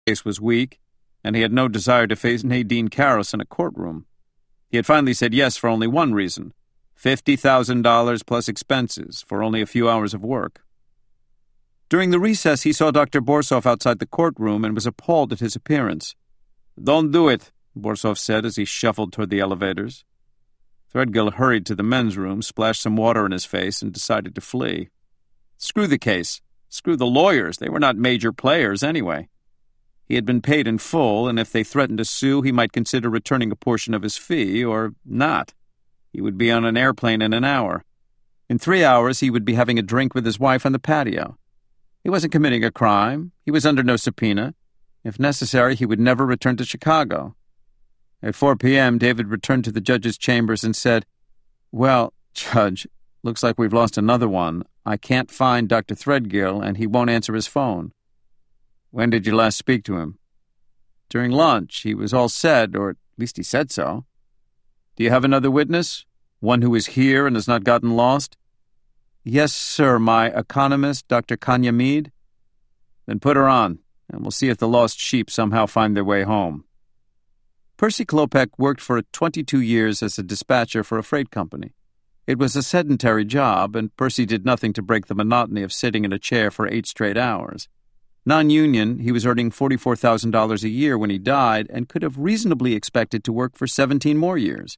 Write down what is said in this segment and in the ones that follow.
case was weak, and he had no desire to face Nadine Karras in a courtroom. He had finally said yes for only one reason: $50,000 plus expenses for only a few hours of work. During the recess, he saw Dr. Borsov outside the courtroom and was appalled at his appearance. "Don't do it," Borsov said as he shuffled toward the elevators. Threadgill hurried to the men's room, splashed some water in his face, and decided to flee. Screw the case. Screw the lawyers. They were not major players anyway. He had been paid in full, and if they threatened to sue, he might consider returning a portion of his fee, or not. He would be on an airplane in an hour. In 3 hours, he would be having a drink with his wife on the patio. He wasn't committing a crime. He was under no subpoena. If necessary, he would never return to Chicago. At 4 p.m., David returned to the judge's chambers and said, "Well, Judge, looks like we've lost another one. I can't find Dr. Threadgill, and he won't answer his phone." "When did you last speak to him?" "During lunch. He was all set, or at least he said so." "Do you have another witness? One who is here and has not gotten lost?" "Yes, sir, my economist, Dr. Kanya Mead." "Then put her on, and we'll see if the lost sheep somehow find their way home." Percy Klopek worked for 22 years as a dispatcher for a freight company. It was a sedentary job, and Percy did nothing to break the monotony of sitting in a chair for 8 straight hours. Non-union, he was earning $44,000 a year when he died and could have reasonably expected to work for 17 more years.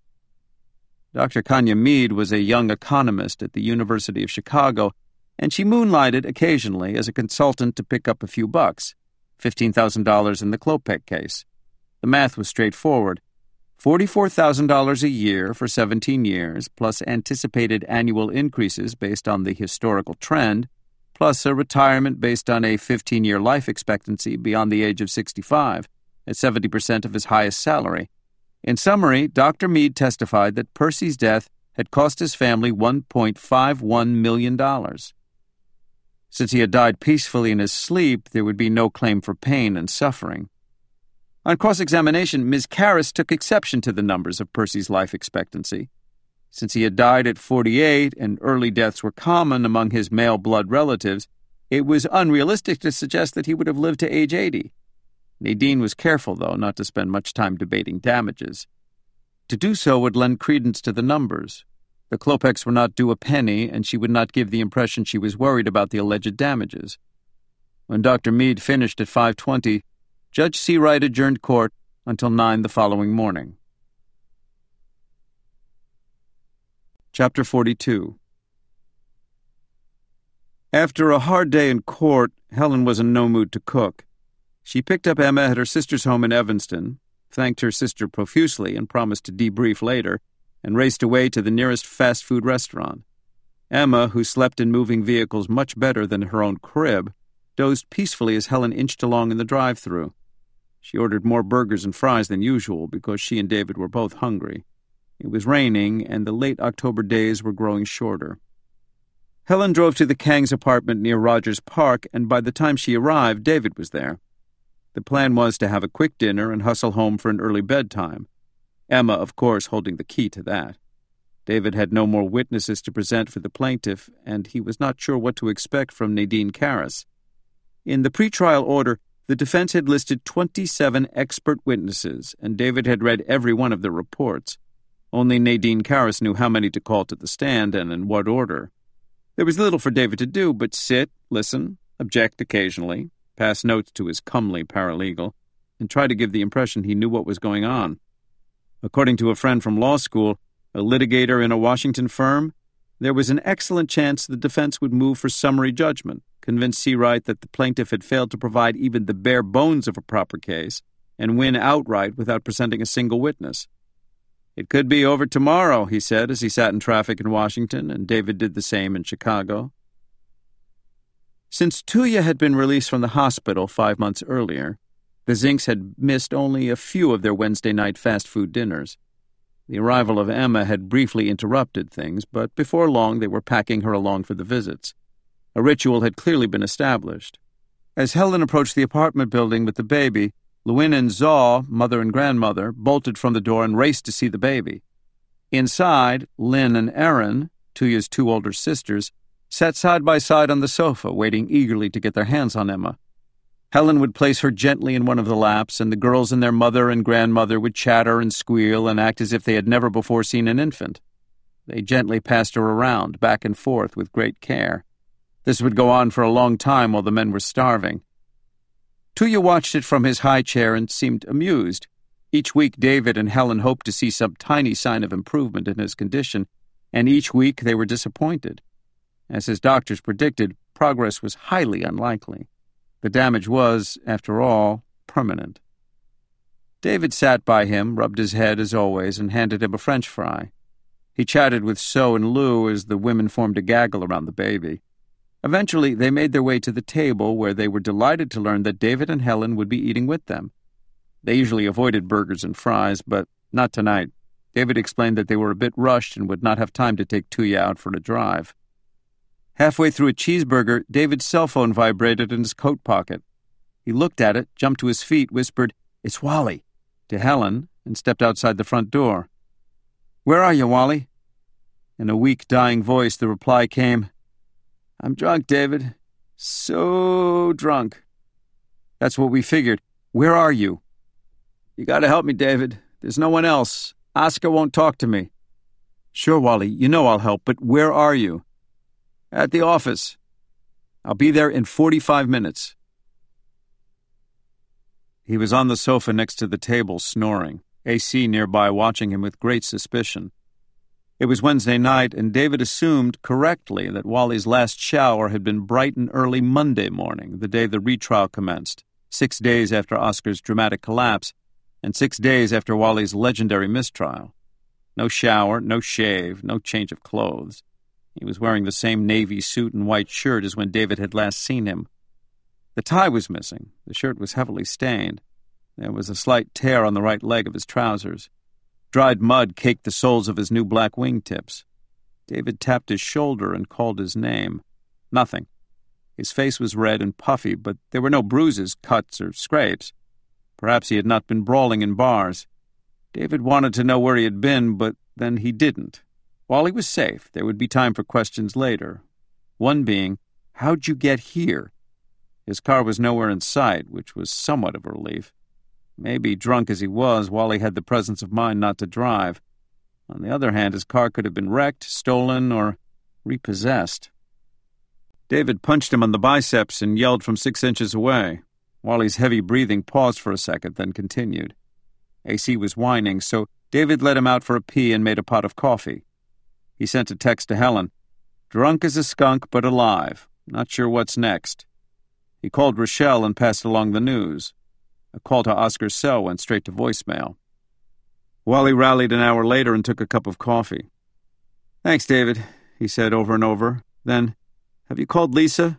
Dr. Kanya Mead was a young economist at the University of Chicago, and she moonlighted occasionally as a consultant to pick up a few bucks, $15,000 in the Klopek case. The math was straightforward. $44,000 a year for 17 years, plus anticipated annual increases based on the historical trend, plus a retirement based on a 15-year life expectancy beyond the age of 65, at 70% of his highest salary. In summary, Dr. Mead testified that Percy's death had cost his family $1.51 million. Since he had died peacefully in his sleep, there would be no claim for pain and suffering. On cross-examination, Ms. Karras took exception to the numbers of Percy's life expectancy. Since he had died at 48 and early deaths were common among his male blood relatives, it was unrealistic to suggest that he would have lived to age 80. Nadine was careful, though, not to spend much time debating damages. To do so would lend credence to the numbers. The Klopeks were not due a penny, and she would not give the impression she was worried about the alleged damages. When Dr. Mead finished at 5:20, Judge Seawright adjourned court until 9 the following morning. Chapter 42. After a hard day in court, Helen was in no mood to cook. She picked up Emma at her sister's home in Evanston, thanked her sister profusely and promised to debrief later, and raced away to the nearest fast food restaurant. Emma, who slept in moving vehicles much better than her own crib, dozed peacefully as Helen inched along in the drive-thru. She ordered more burgers and fries than usual because she and David were both hungry. It was raining, and the late October days were growing shorter. Helen drove to the Kang's apartment near Rogers Park, and by the time she arrived, David was there. The plan was to have a quick dinner and hustle home for an early bedtime. Emma, of course, holding the key to that. David had no more witnesses to present for the plaintiff, and he was not sure what to expect from Nadine Karras. In the pretrial order, the defense had listed 27 expert witnesses, and David had read every one of their reports. Only Nadine Karras knew how many to call to the stand and in what order. There was little for David to do but sit, listen, object occasionally, pass notes to his comely paralegal, and try to give the impression he knew what was going on. According to a friend from law school, a litigator in a Washington firm, there was an excellent chance the defense would move for summary judgment, convince Seawright that the plaintiff had failed to provide even the bare bones of a proper case, and win outright without presenting a single witness. "It could be over tomorrow," he said as he sat in traffic in Washington, and David did the same in Chicago. Since Tuya had been released from the hospital 5 months earlier, the Zinks had missed only a few of their Wednesday night fast food dinners. The arrival of Emma had briefly interrupted things, but before long they were packing her along for the visits. A ritual had clearly been established. As Helen approached the apartment building with the baby, Lewin and Zaw, mother and grandmother, bolted from the door and raced to see the baby. Inside, Lynn and Erin, Tuya's 2 older sisters, sat side by side on the sofa, waiting eagerly to get their hands on Emma. Helen would place her gently in one of the laps, and the girls and their mother and grandmother would chatter and squeal and act as if they had never before seen an infant. They gently passed her around, back and forth, with great care. This would go on for a long time while the men were starving. Tuya watched it from his high chair and seemed amused. Each week David and Helen hoped to see some tiny sign of improvement in his condition, and each week they were disappointed. As his doctors predicted, progress was highly unlikely. The damage was, after all, permanent. David sat by him, rubbed his head as always, and handed him a French fry. He chatted with So and Lou as the women formed a gaggle around the baby. Eventually, they made their way to the table, where they were delighted to learn that David and Helen would be eating with them. They usually avoided burgers and fries, but not tonight. David explained that they were a bit rushed and would not have time to take Tuya out for a drive. Halfway through a cheeseburger, David's cell phone vibrated in his coat pocket. He looked at it, jumped to his feet, whispered, "It's Wally," to Helen, and stepped outside the front door. "Where are you, Wally?" In a weak, dying voice, the reply came, "I'm drunk, David. So drunk." "That's what we figured. Where are you?" "You gotta help me, David. There's no one else. Oscar won't talk to me." "Sure, Wally. You know I'll help, but where are you?" "At the office. I'll be there in 45 minutes. He was on the sofa next to the table, snoring, AC nearby watching him with great suspicion. It was Wednesday night, and David assumed correctly that Wally's last shower had been bright and early Monday morning, the day the retrial commenced, 6 days after Oscar's dramatic collapse, and 6 days after Wally's legendary mistrial. No shower, no shave, no change of clothes. He was wearing the same navy suit and white shirt as when David had last seen him. The tie was missing. The shirt was heavily stained. There was a slight tear on the right leg of his trousers. Dried mud caked the soles of his new black wingtips. David tapped his shoulder and called his name. Nothing. His face was red and puffy, but there were no bruises, cuts, or scrapes. Perhaps he had not been brawling in bars. David wanted to know where he had been, but then he didn't. While he was safe, there would be time for questions later. One being, how'd you get here? His car was nowhere in sight, which was somewhat of a relief. Maybe, drunk as he was, Wally had the presence of mind not to drive. On the other hand, his car could have been wrecked, stolen, or repossessed. David punched him on the biceps and yelled from 6 inches away. Wally's heavy breathing paused for a second, then continued. AC was whining, so David let him out for a pee and made a pot of coffee. He sent a text to Helen. Drunk as a skunk, but alive. Not sure what's next. He called Rochelle and passed along the news. A call to Oscar's cell went straight to voicemail. Wally rallied an hour later and took a cup of coffee. Thanks, David, he said over and over. Then, have you called Lisa?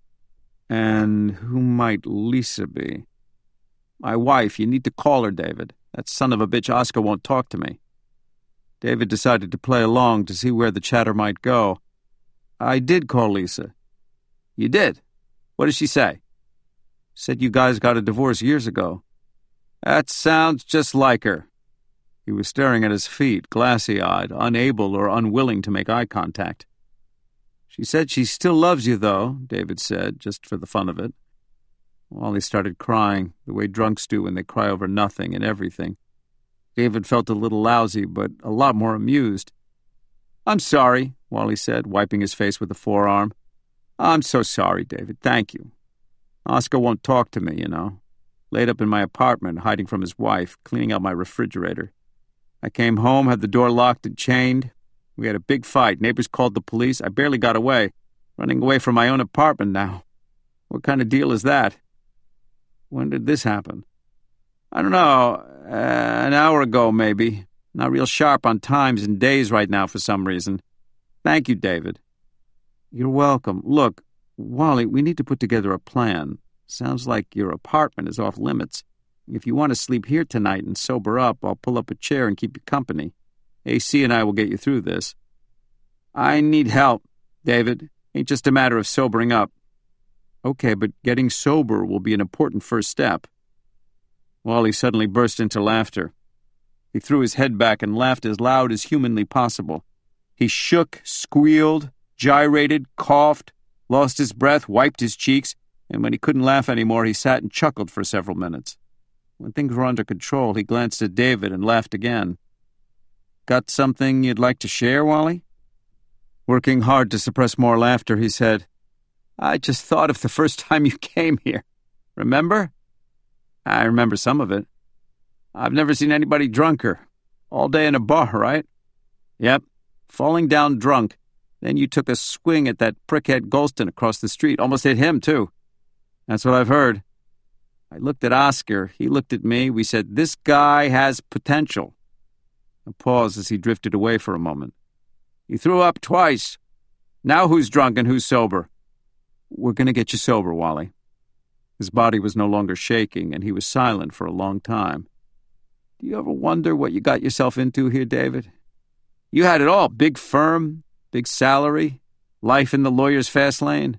And who might Lisa be? My wife. You need to call her, David. That son of a bitch Oscar won't talk to me. David decided to play along to see where the chatter might go. I did call Lisa. You did? What did she say? Said you guys got a divorce years ago. That sounds just like her. He was staring at his feet, glassy-eyed, unable or unwilling to make eye contact. She said she still loves you, though, David said, just for the fun of it. Wally started crying, the way drunks do when they cry over nothing and everything. David felt a little lousy, but a lot more amused. I'm sorry, Wally said, wiping his face with a forearm. I'm so sorry, David. Thank you. Oscar won't talk to me, you know. Laid up in my apartment, hiding from his wife, cleaning out my refrigerator. I came home, had the door locked and chained. We had a big fight. Neighbors called the police. I barely got away. Running away from my own apartment now. What kind of deal is that? When did this happen? I don't know. An hour ago, maybe. Not real sharp on times and days right now for some reason. Thank you, David. You're welcome. Look, Wally, we need to put together a plan. Sounds like your apartment is off limits. If you want to sleep here tonight and sober up, I'll pull up a chair and keep you company. AC and I will get you through this. I need help, David. Ain't just a matter of sobering up. Okay, but getting sober will be an important first step. Wally suddenly burst into laughter. He threw his head back and laughed as loud as humanly possible. He shook, squealed, gyrated, coughed, lost his breath, wiped his cheeks. and when he couldn't laugh anymore, he sat and chuckled for several minutes. When things were under control, he glanced at David and laughed again. "Got something you'd like to share, Wally?" Working hard to suppress more laughter, he said, "I just thought of the first time you came here. Remember?" "I remember some of it." "I've never seen anybody drunker. All day in a bar, right?" "Yep. Falling down drunk. Then you took a swing at that prickhead Golston across the street. Almost hit him, too." "That's what I've heard." I looked at Oscar. He looked at me. We said, "This guy has potential." A pause as he drifted away for a moment. "You threw up twice. Now who's drunk and who's sober?" "We're going to get you sober, Wally." His body was no longer shaking, and he was silent for a long time. "Do you ever wonder what you got yourself into here, David? You had it all. Big firm, big salary, life in the lawyer's fast lane."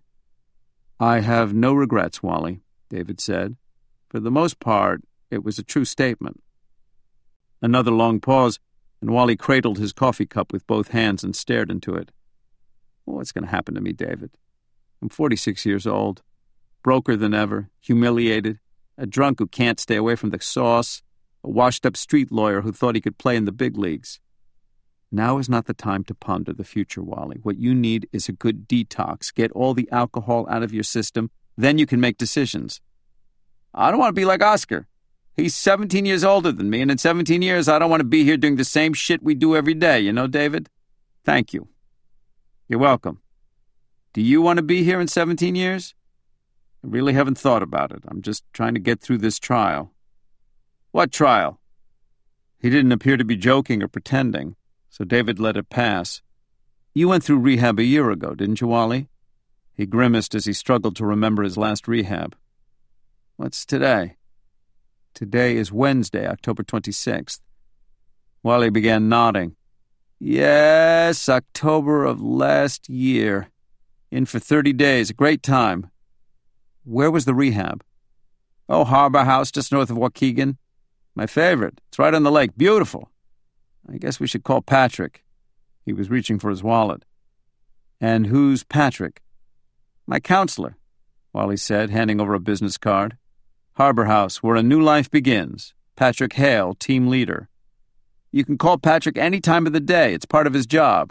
"I have no regrets, Wally," David said. For the most part, it was a true statement. Another long pause, and Wally cradled his coffee cup with both hands and stared into it. "What's going to happen to me, David? I'm 46 years old, broker than ever, humiliated, a drunk who can't stay away from the sauce, a washed-up street lawyer who thought he could play in the big leagues." Now is not the time to ponder the future, Wally. What you need is a good detox. Get all the alcohol out of your system, then you can make decisions. "I don't want to be like Oscar. He's 17 years older than me, and in 17 years, I don't want to be here doing the same shit we do every day, you know, David?" "Thank you." "You're welcome. Do you want to be here in 17 years?" "I really haven't thought about it. I'm just trying to get through this trial." "What trial?" He didn't appear to be joking or pretending, so David let it pass. "You went through rehab a year ago, didn't you, Wally?" He grimaced as he struggled to remember his last rehab. "What's today?" "Today is Wednesday, October 26th. Wally began nodding. "Yes, October of last year. In for 30 days, a great time." "Where was the rehab?" "Oh, Harbor House, just north of Waukegan. My favorite. It's right on the lake. Beautiful. I guess we should call Patrick." He was reaching for his wallet. "And who's Patrick?" "My counselor," Wally said, handing over a business card. "Harbor House, where a new life begins. Patrick Hale, team leader. You can call Patrick any time of the day. It's part of his job."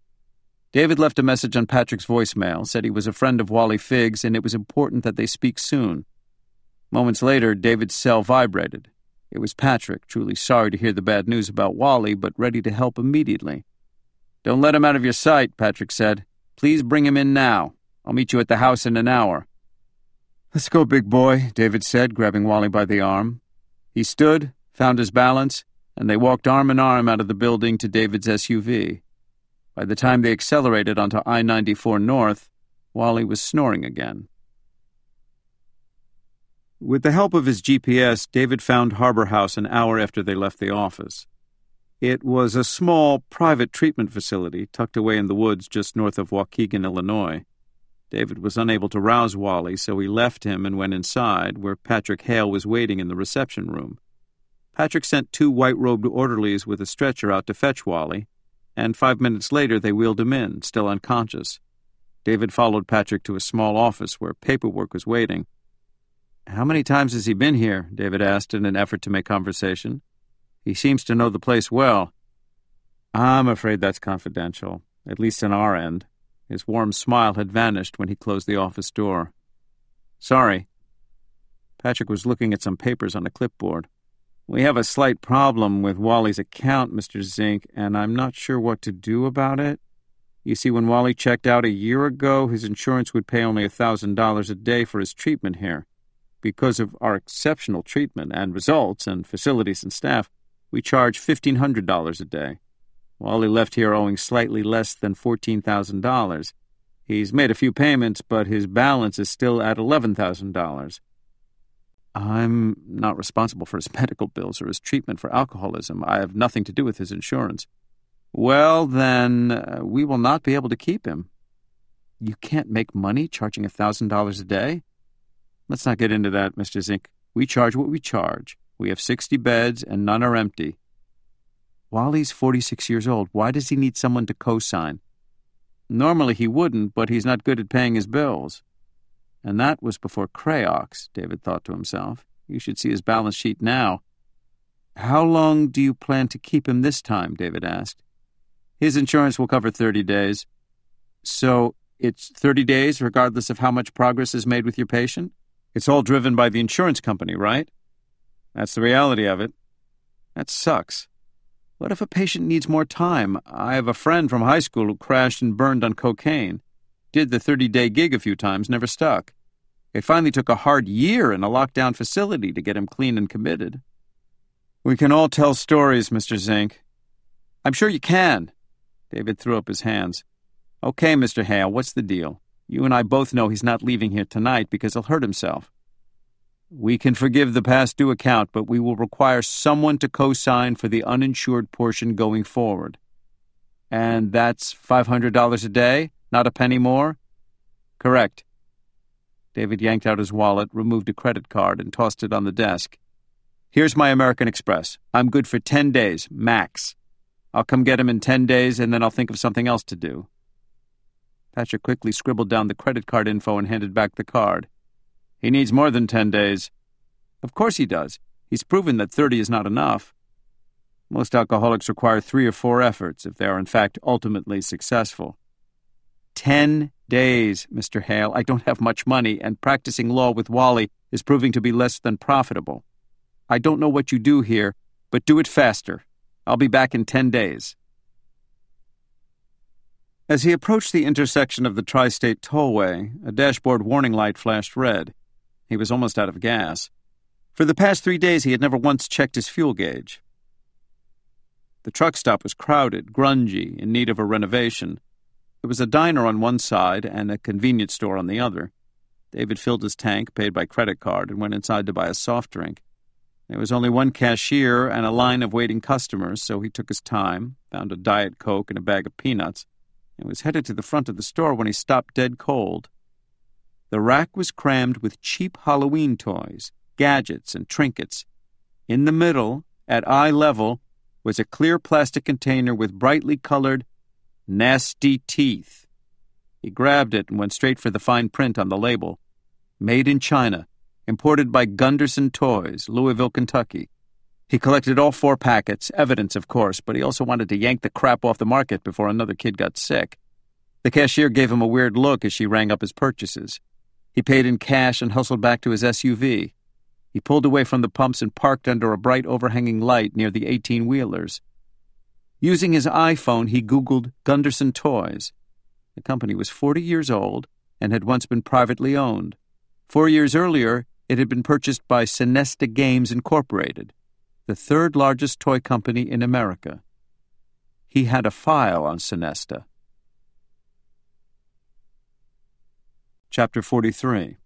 David left a message on Patrick's voicemail, said he was a friend of Wally Figg's and it was important that they speak soon. Moments later, David's cell vibrated. It was Patrick, truly sorry to hear the bad news about Wally, but ready to help immediately. "Don't let him out of your sight," Patrick said. "Please bring him in now. I'll meet you at the house in an hour." "Let's go, big boy," David said, grabbing Wally by the arm. He stood, found his balance, and they walked arm in arm out of the building to David's SUV. By the time they accelerated onto I-94 North, Wally was snoring again. With the help of his GPS, David found Harbor House an hour after they left the office. It was a small, private treatment facility tucked away in the woods just north of Waukegan, Illinois. David was unable to rouse Wally, so he left him and went inside, where Patrick Hale was waiting in the reception room. Patrick sent 2 white-robed orderlies with a stretcher out to fetch Wally, and 5 minutes later they wheeled him in, still unconscious. David followed Patrick to a small office where paperwork was waiting. "How many times has he been here?" David asked in an effort to make conversation. "He seems to know the place well." "I'm afraid that's confidential, at least on our end." His warm smile had vanished when he closed the office door. "Sorry." Patrick was looking at some papers on a clipboard. "We have a slight problem with Wally's account, Mr. Zink, and I'm not sure what to do about it. You see, when Wally checked out a year ago, his insurance would pay only $1,000 a day for his treatment here. Because of our exceptional treatment and results and facilities and staff, we charge $1,500 a day. Wally left here owing slightly less than $14,000. He's made a few payments, but his balance is still at $11,000. I'm not responsible for his medical bills or his treatment for alcoholism. I have nothing to do with his insurance." "Well, then, we will not be able to keep him." "You can't make money charging $1,000 a day?" "Let's not get into that, Mr. Zink. We charge what we charge. We have 60 beds and none are empty." "Wally's 46 years old. Why does he need someone to co-sign?" "Normally he wouldn't, but he's not good at paying his bills." And that was before Crayox, David thought to himself. You should see his balance sheet now. How long do you plan to keep him this time? David asked. His insurance will cover 30 days. So it's 30 days regardless of how much progress is made with your patient? It's all driven by the insurance company, right? That's the reality of it. That sucks. What if a patient needs more time? I have a friend from high school who crashed and burned on cocaine. Did the 30-day gig a few times, never stuck. It finally took a hard year in a lockdown facility to get him clean and committed. We can all tell stories, Mr. Zink. I'm sure you can. David threw up his hands. Okay, Mr. Hale, what's the deal? You and I both know he's not leaving here tonight because he'll hurt himself. We can forgive the past due account, but we will require someone to co-sign for the uninsured portion going forward. And that's $500 a day? Not a penny more? Correct. David yanked out his wallet, removed a credit card, and tossed it on the desk. Here's my American Express. I'm good for 10 days, max. I'll come get him in 10 days, and then I'll think of something else to do. Patrick quickly scribbled down the credit card info and handed back the card. He needs more than 10 days. Of course he does. He's proven that 30 is not enough. Most alcoholics require 3 or 4 efforts if they are in fact ultimately successful. 10 days, Mr. Hale. I don't have much money, and practicing law with Wally is proving to be less than profitable. I don't know what you do here, but do it faster. I'll be back in 10 days. As he approached the intersection of the Tri-State Tollway, a dashboard warning light flashed red. He was almost out of gas. For the past 3 days, he had never once checked his fuel gauge. The truck stop was crowded, grungy, in need of a renovation. There was a diner on one side and a convenience store on the other. David filled his tank, paid by credit card, and went inside to buy a soft drink. There was only one cashier and a line of waiting customers, so he took his time, found a Diet Coke and a bag of peanuts, and was headed to the front of the store when he stopped dead cold. The rack was crammed with cheap Halloween toys, gadgets, and trinkets. In the middle, at eye level, was a clear plastic container with brightly colored nasty teeth. He grabbed it and went straight for the fine print on the label. Made in China, imported by Gunderson Toys, Louisville, Kentucky. He collected all 4 packets, evidence of course, but he also wanted to yank the crap off the market before another kid got sick. The cashier gave him a weird look as she rang up his purchases. He paid in cash and hustled back to his SUV. He pulled away from the pumps and parked under a bright overhanging light near the 18-wheelers. Using his iPhone, he Googled Gunderson Toys. The company was 40 years old and had once been privately owned. 4 years earlier, it had been purchased by Sonesta Games Incorporated, the 3rd largest toy company in America. He had a file on Sonesta. Chapter 43.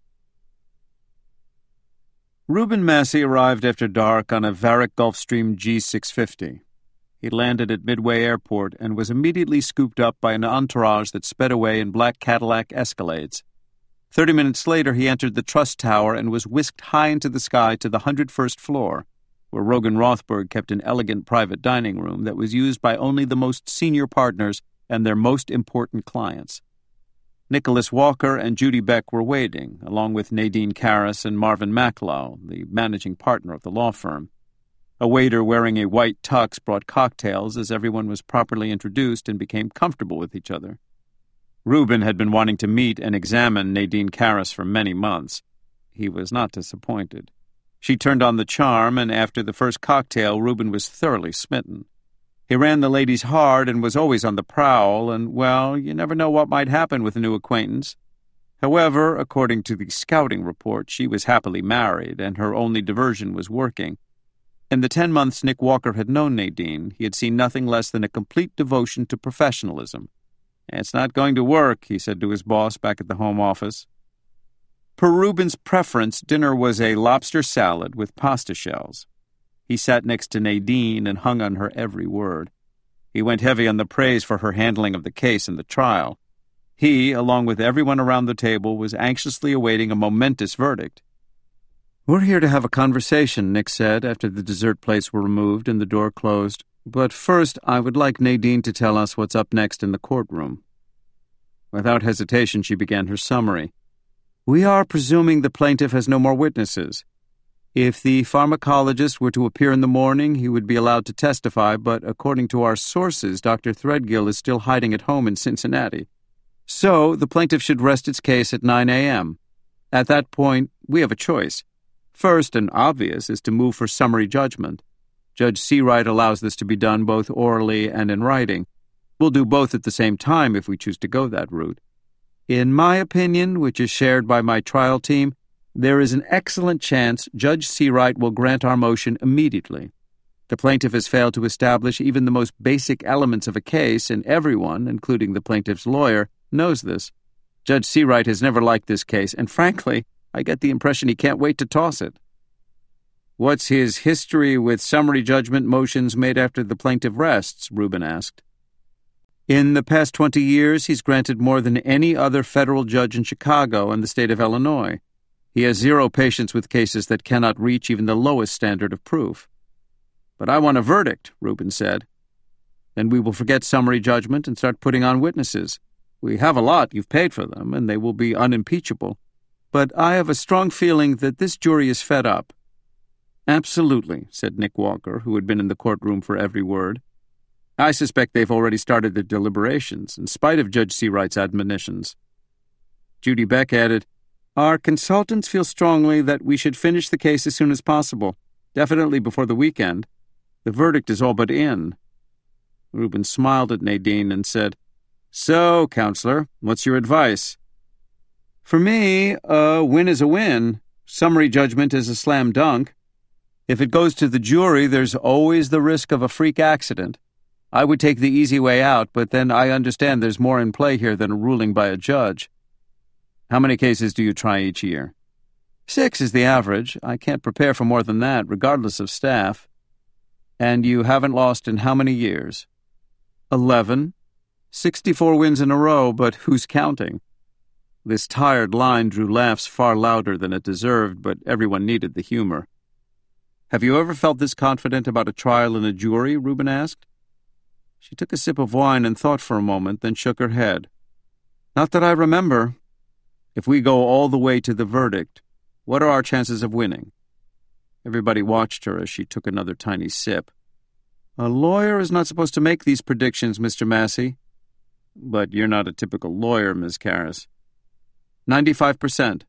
Reuben Massey arrived after dark on a Varick Gulfstream G650. He landed at Midway Airport and was immediately scooped up by an entourage that sped away in black Cadillac Escalades. 30 minutes later, he entered the Trust Tower and was whisked high into the sky to the 101st floor, where Rogan Rothberg kept an elegant private dining room that was used by only the most senior partners and their most important clients. Nicholas Walker and Judy Beck were waiting, along with Nadine Karras and Marvin Macklow, the managing partner of the law firm. A waiter wearing a white tux brought cocktails as everyone was properly introduced and became comfortable with each other. Reuben had been wanting to meet and examine Nadine Karras for many months. He was not disappointed. She turned on the charm, and after the first cocktail, Reuben was thoroughly smitten. He ran the ladies hard and was always on the prowl, and, well, you never know what might happen with a new acquaintance. However, according to the scouting report, she was happily married, and her only diversion was working. In the 10 months Nick Walker had known Nadine, he had seen nothing less than a complete devotion to professionalism. "It's not going to work," he said to his boss back at the home office. Per Reuben's preference, dinner was a lobster salad with pasta shells. He sat next to Nadine and hung on her every word. He went heavy on the praise for her handling of the case and the trial. He, along with everyone around the table, was anxiously awaiting a momentous verdict. "We're here to have a conversation," Nick said after the dessert plates were removed and the door closed. "But first, I would like Nadine to tell us what's up next in the courtroom." Without hesitation, she began her summary. We are presuming the plaintiff has no more witnesses. If the pharmacologist were to appear in the morning, he would be allowed to testify, but according to our sources, Dr. Threadgill is still hiding at home in Cincinnati. So the plaintiff should rest its case at 9 a.m. At that point, we have a choice. First, and obvious, is to move for summary judgment. Judge Seawright allows this to be done both orally and in writing. We'll do both at the same time if we choose to go that route. In my opinion, which is shared by my trial team, there is an excellent chance Judge Seawright will grant our motion immediately. The plaintiff has failed to establish even the most basic elements of a case, and everyone, including the plaintiff's lawyer, knows this. Judge Seawright has never liked this case, and frankly, I get the impression he can't wait to toss it. What's his history with summary judgment motions made after the plaintiff rests? Rubin asked. In the past 20 years, he's granted more than any other federal judge in Chicago and the state of Illinois. He has zero patience with cases that cannot reach even the lowest standard of proof. But I want a verdict, Rubin said. Then we will forget summary judgment and start putting on witnesses. We have a lot, you've paid for them, and they will be unimpeachable. But I have a strong feeling that this jury is fed up. Absolutely, said Nick Walker, who had been in the courtroom for every word. I suspect they've already started their deliberations, in spite of Judge Seawright's admonitions. Judy Beck added, Our consultants feel strongly that we should finish the case as soon as possible, definitely before the weekend. The verdict is all but in. Rubin smiled at Nadine and said, So, Counselor, what's your advice? For me, a win is a win. Summary judgment is a slam dunk. If it goes to the jury, there's always the risk of a freak accident. I would take the easy way out, but then I understand there's more in play here than a ruling by a judge. How many cases do you try each year? 6 is the average. I can't prepare for more than that, regardless of staff. And you haven't lost in how many years? 11. 64 wins in a row, but who's counting? This tired line drew laughs far louder than it deserved, but everyone needed the humor. Have you ever felt this confident about a trial and a jury? Rubin asked. She took a sip of wine and thought for a moment, then shook her head. Not that I remember. If we go all the way to the verdict, what are our chances of winning? Everybody watched her as she took another tiny sip. A lawyer is not supposed to make these predictions, Mr. Massey. But you're not a typical lawyer, Ms. Karras. 95%.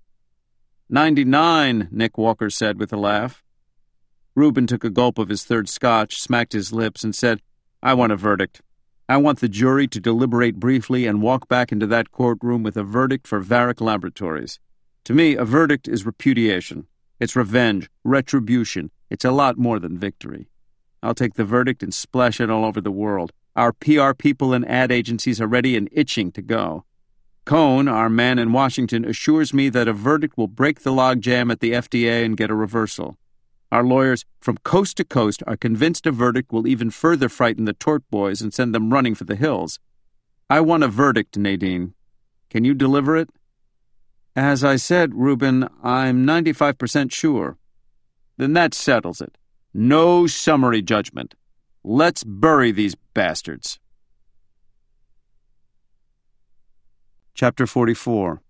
99, Nick Walker said with a laugh. Rubin took a gulp of his third scotch, smacked his lips, and said, I want a verdict. I want the jury to deliberate briefly and walk back into that courtroom with a verdict for Varick Laboratories. To me, a verdict is repudiation. It's revenge, retribution. It's a lot more than victory. I'll take the verdict and splash it all over the world. Our PR people and ad agencies are ready and itching to go. Cohn, our man in Washington, assures me that a verdict will break the logjam at the FDA and get a reversal. Our lawyers from coast to coast are convinced a verdict will even further frighten the tort boys and send them running for the hills. I want a verdict, Nadine. Can you deliver it? As I said, Rubin, I'm 95% sure. Then that settles it. No summary judgment. Let's bury these bastards. Chapter 44.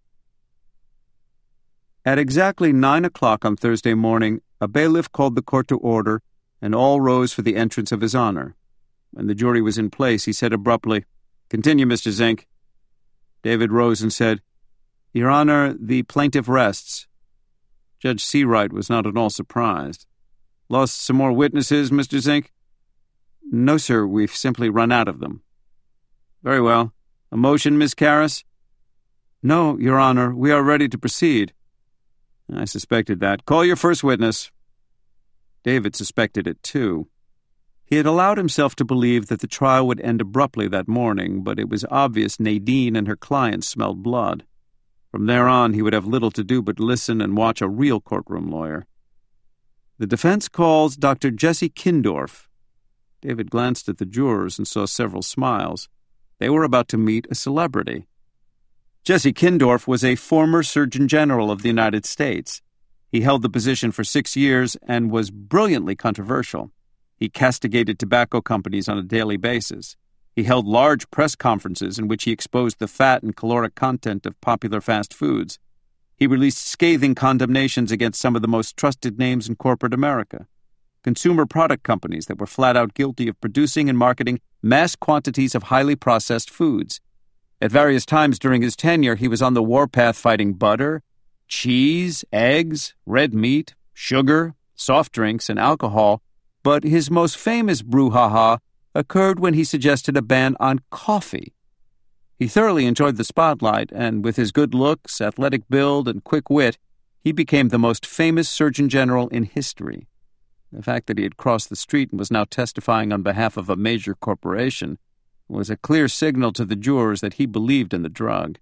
At exactly 9 o'clock on Thursday morning, a bailiff called the court to order, and all rose for the entrance of His Honor. When the jury was in place, he said abruptly, Continue, Mr. Zink. David rose and said, Your Honor, the plaintiff rests. Judge Seawright was not at all surprised. Lost some more witnesses, Mr. Zink? No, sir, we've simply run out of them. Very well. A motion, Miss Karras? No, Your Honor, we are ready to proceed. I suspected that. Call your first witness. David suspected it, too. He had allowed himself to believe that the trial would end abruptly that morning, but it was obvious Nadine and her client smelled blood. From there on, he would have little to do but listen and watch a real courtroom lawyer. The defense calls Dr. Jesse Kindorf. David glanced at the jurors and saw several smiles. They were about to meet a celebrity. Jesse Kindorf was a former Surgeon General of the United States. He held the position for 6 years and was brilliantly controversial. He castigated tobacco companies on a daily basis. He held large press conferences in which he exposed the fat and caloric content of popular fast foods. He released scathing condemnations against some of the most trusted names in corporate America. Consumer product companies that were flat out guilty of producing and marketing mass quantities of highly processed foods. At various times during his tenure, he was on the warpath fighting butter, cheese, eggs, red meat, sugar, soft drinks, and alcohol, but his most famous brouhaha occurred when he suggested a ban on coffee. He thoroughly enjoyed the spotlight, and with his good looks, athletic build, and quick wit, he became the most famous Surgeon General in history. The fact that he had crossed the street and was now testifying on behalf of a major corporation was a clear signal to the jurors that he believed in the drug.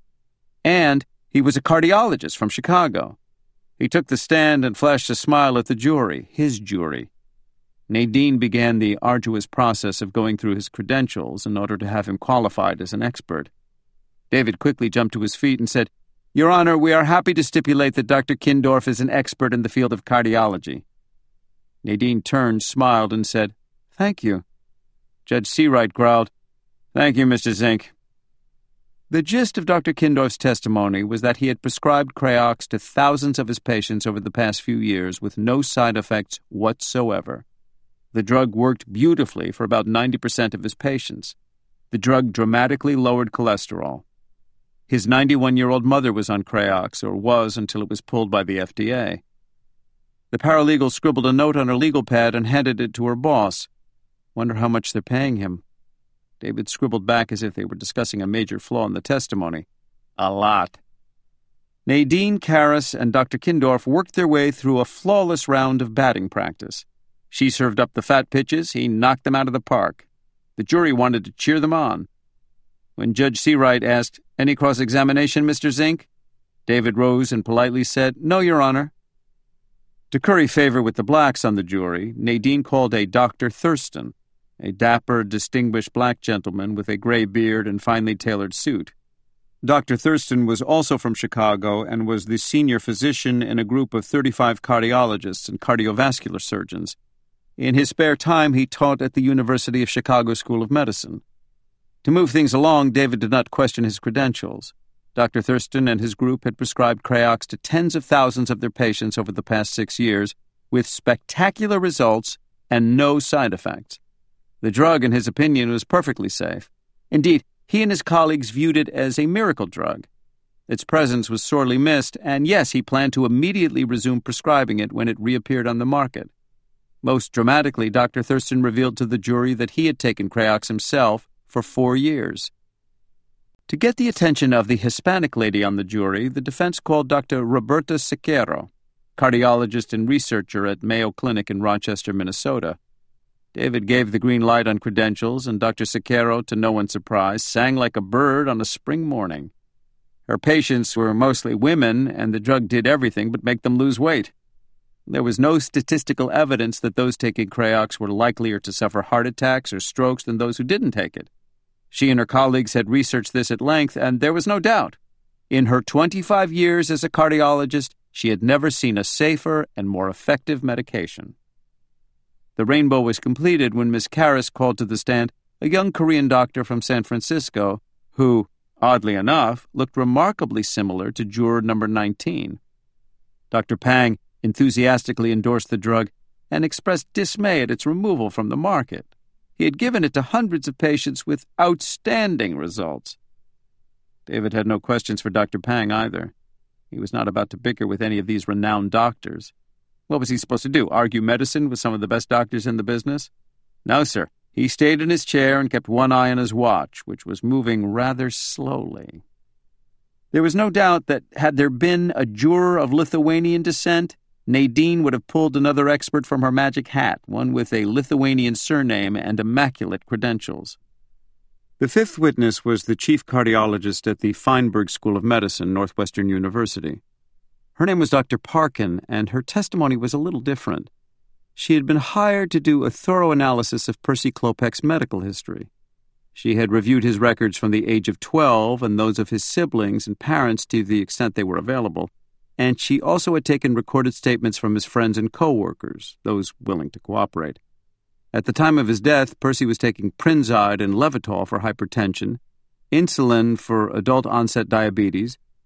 And he was a cardiologist from Chicago. He took the stand and flashed a smile at the jury, his jury. Nadine began the arduous process of going through his credentials in order to have him qualified as an expert. David quickly jumped to his feet and said, "Your Honor, we are happy to stipulate that Dr. Kindorf is an expert in the field of cardiology." Nadine turned, smiled, and said, "Thank you." Judge Seawright growled, "Thank you, Mr. Zink." The gist of Dr. Kindorf's testimony was that he had prescribed Creox to thousands of his patients over the past few years with no side effects whatsoever. The drug worked beautifully for about 90% of his patients. The drug dramatically lowered cholesterol. His 91-year-old mother was on Creox, or was until it was pulled by the FDA. The paralegal scribbled a note on her legal pad and handed it to her boss. "Wonder how much they're paying him." David scribbled back as if they were discussing a major flaw in the testimony. "A lot." Nadine Karras and Dr. Kindorf worked their way through a flawless round of batting practice. She served up the fat pitches, he knocked them out of the park. The jury wanted to cheer them on. When Judge Seawright asked, "Any cross-examination, Mr. Zink?" David rose and politely said, "No, Your Honor." To curry favor with the blacks on the jury, Nadine called a Dr. Thurston, a dapper, distinguished black gentleman with a gray beard and finely tailored suit. Dr. Thurston was also from Chicago and was the senior physician in a group of 35 cardiologists and cardiovascular surgeons. In his spare time, he taught at the University of Chicago School of Medicine. To move things along, David did not question his credentials. Dr. Thurston and his group had prescribed Creox to tens of thousands of their patients over the past 6 years, with spectacular results and no side effects. The drug, in his opinion, was perfectly safe. Indeed, he and his colleagues viewed it as a miracle drug. Its presence was sorely missed, and yes, he planned to immediately resume prescribing it when it reappeared on the market. Most dramatically, Dr. Thurston revealed to the jury that he had taken Creox himself for 4 years. To get the attention of the Hispanic lady on the jury, the defense called Dr. Roberta Sequeiro, cardiologist and researcher at Mayo Clinic in Rochester, Minnesota. David gave the green light on credentials, and Dr. Sequeiro, to no one's surprise, sang like a bird on a spring morning. Her patients were mostly women, and the drug did everything but make them lose weight. There was no statistical evidence that those taking Creox were likelier to suffer heart attacks or strokes than those who didn't take it. She and her colleagues had researched this at length, and there was no doubt. In her 25 years as a cardiologist, she had never seen a safer and more effective medication. The rainbow was completed when Miss Karras called to the stand a young Korean doctor from San Francisco who, oddly enough, looked remarkably similar to juror number 19. Dr. Pang enthusiastically endorsed the drug and expressed dismay at its removal from the market. He had given it to hundreds of patients with outstanding results. David had no questions for Dr. Pang either. He was not about to bicker with any of these renowned doctors. What was he supposed to do, argue medicine with some of the best doctors in the business? No, sir. He stayed in his chair and kept one eye on his watch, which was moving rather slowly. There was no doubt that had there been a juror of Lithuanian descent, Nadine would have pulled another expert from her magic hat, one with a Lithuanian surname and immaculate credentials. The fifth witness was the chief cardiologist at the Feinberg School of Medicine, Northwestern University. Her name was Dr. Parkin, and her testimony was a little different. She had been hired to do a thorough analysis of Percy Klopek's medical history. She had reviewed his records from the age of 12 and those of his siblings and parents to the extent they were available, and she also had taken recorded statements from his friends and co-workers, those willing to cooperate. At the time of his death, Percy was taking Prinzide and Levitol for hypertension, insulin for adult-onset diabetes,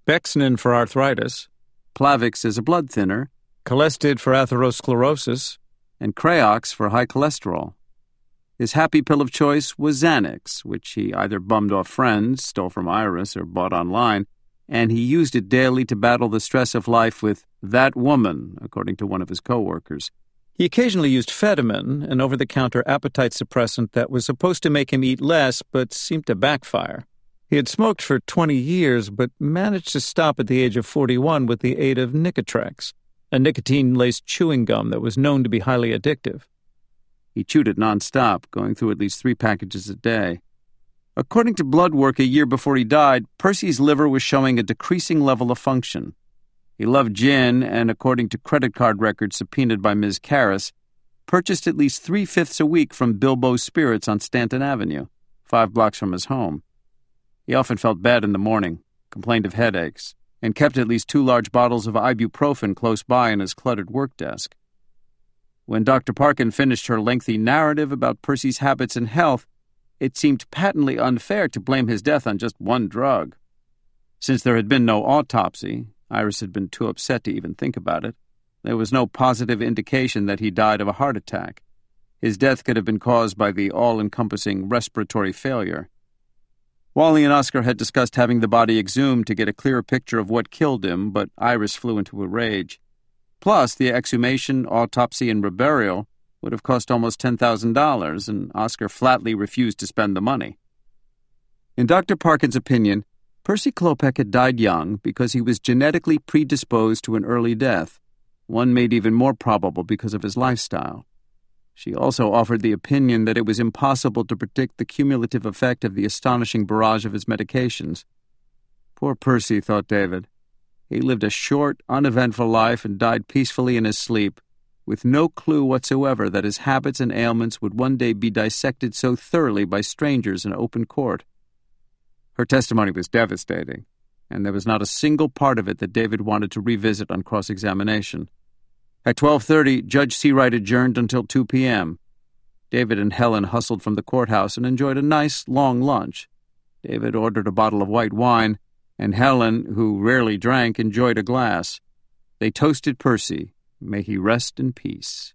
Bexnin for arthritis, Plavix as a blood thinner, Colestid for atherosclerosis, and Creox for high cholesterol. His happy pill of choice was Xanax, which he either bummed off friends, stole from Iris, or bought online, and he used it daily to battle the stress of life with that woman, according to one of his co-workers. He occasionally used Fetamin, an over-the-counter appetite suppressant that was supposed to make him eat less but seemed to backfire. He had smoked for 20 years but managed to stop at the age of 41 with the aid of Nicotrex, a nicotine-laced chewing gum that was known to be highly addictive. He chewed it nonstop, going through at least 3 packages a day. According to blood work a year before he died, Percy's liver was showing a decreasing level of function. He loved gin and, according to credit card records subpoenaed by Ms. Karras, purchased at least 3/5 a week from Bilbo's Spirits on Stanton Avenue, 5 blocks from his home. He often felt bad in the morning, complained of headaches, and kept at least 2 large bottles of ibuprofen close by in his cluttered work desk. When Dr. Parkin finished her lengthy narrative about Percy's habits and health, it seemed patently unfair to blame his death on just one drug. Since there had been no autopsy, Iris had been too upset to even think about it, there was no positive indication that he died of a heart attack. His death could have been caused by the all-encompassing respiratory failure. Wally and Oscar had discussed having the body exhumed to get a clearer picture of what killed him, but Iris flew into a rage. Plus, the exhumation, autopsy, and reburial would have cost almost $10,000, and Oscar flatly refused to spend the money. In Dr. Parkin's opinion, Percy Klopek had died young because he was genetically predisposed to an early death, one made even more probable because of his lifestyle. She also offered the opinion that it was impossible to predict the cumulative effect of the astonishing barrage of his medications. Poor Percy, thought David. He lived a short, uneventful life and died peacefully in his sleep, with no clue whatsoever that his habits and ailments would one day be dissected so thoroughly by strangers in open court. Her testimony was devastating, and there was not a single part of it that David wanted to revisit on cross-examination. At 12:30, Judge Seawright adjourned until 2 p.m. David and Helen hustled from the courthouse and enjoyed a nice, long lunch. David ordered a bottle of white wine, and Helen, who rarely drank, enjoyed a glass. They toasted Percy. May he rest in peace.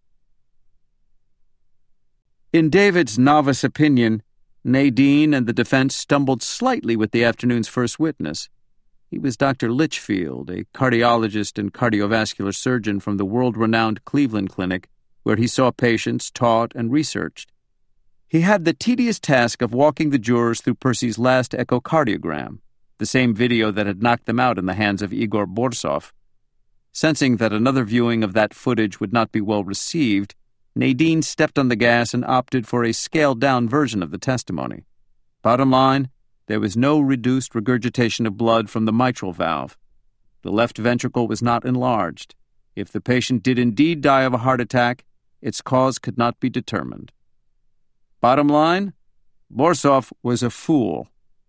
In David's novice opinion, Nadine and the defense stumbled slightly with the afternoon's first witness. He was Dr. Litchfield, a cardiologist and cardiovascular surgeon from the world-renowned Cleveland Clinic, where he saw patients, taught, and researched. He had the tedious task of walking the jurors through Percy's last echocardiogram, the same video that had knocked them out in the hands of Igor Borsov. Sensing that another viewing of that footage would not be well received, Nadine stepped on the gas and opted for a scaled-down version of the testimony. Bottom line, there was no reduced regurgitation of blood from the mitral valve. The left ventricle was not enlarged. If the patient did indeed die of a heart attack, its cause could not be determined. Bottom line, Borsov was a fool.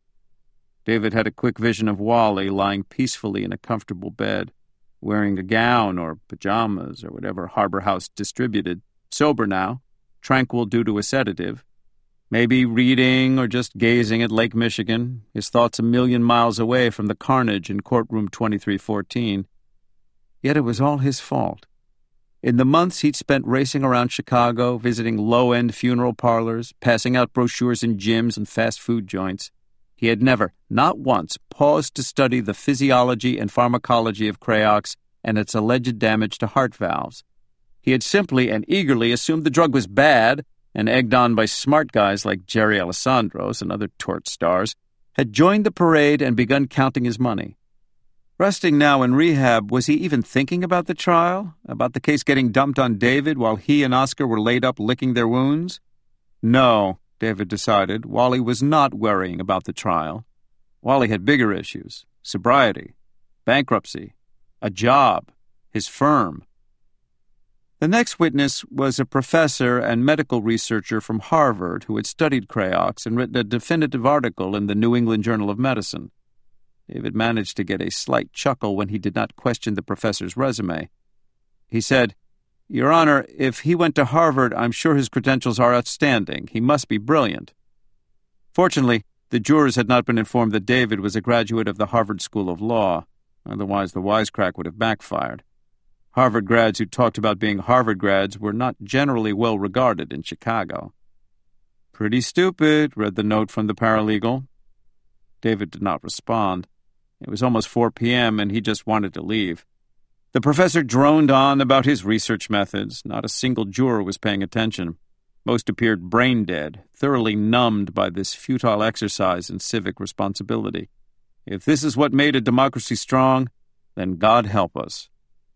David had a quick vision of Wally lying peacefully in a comfortable bed, wearing a gown or pajamas or whatever Harbor House distributed, sober now, tranquil due to a sedative, maybe reading or just gazing at Lake Michigan, his thoughts a million miles away from the carnage in courtroom 2314. Yet it was all his fault. In the months he'd spent racing around Chicago, visiting low-end funeral parlors, passing out brochures in gyms and fast food joints, he had never, not once, paused to study the physiology and pharmacology of Creox and its alleged damage to heart valves. He had simply and eagerly assumed the drug was bad, and egged on by smart guys like Jerry Alessandros and other tort stars, had joined the parade and begun counting his money. Resting now in rehab, was he even thinking about the trial? About the case getting dumped on David while he and Oscar were laid up licking their wounds? No, David decided. Wally was not worrying about the trial. Wally had bigger issues: sobriety, bankruptcy, a job, his firm. The next witness was a professor and medical researcher from Harvard who had studied Creox and written a definitive article in the New England Journal of Medicine. David managed to get a slight chuckle when he did not question the professor's resume. He said, "Your Honor, if he went to Harvard, I'm sure his credentials are outstanding. He must be brilliant." Fortunately, the jurors had not been informed that David was a graduate of the Harvard School of Law. Otherwise, the wisecrack would have backfired. Harvard grads who talked about being Harvard grads were not generally well regarded in Chicago. "Pretty stupid," read the note from the paralegal. David did not respond. It was almost 4 p.m., and he just wanted to leave. The professor droned on about his research methods. Not a single juror was paying attention. Most appeared brain-dead, thoroughly numbed by this futile exercise in civic responsibility. If this is what made a democracy strong, then God help us.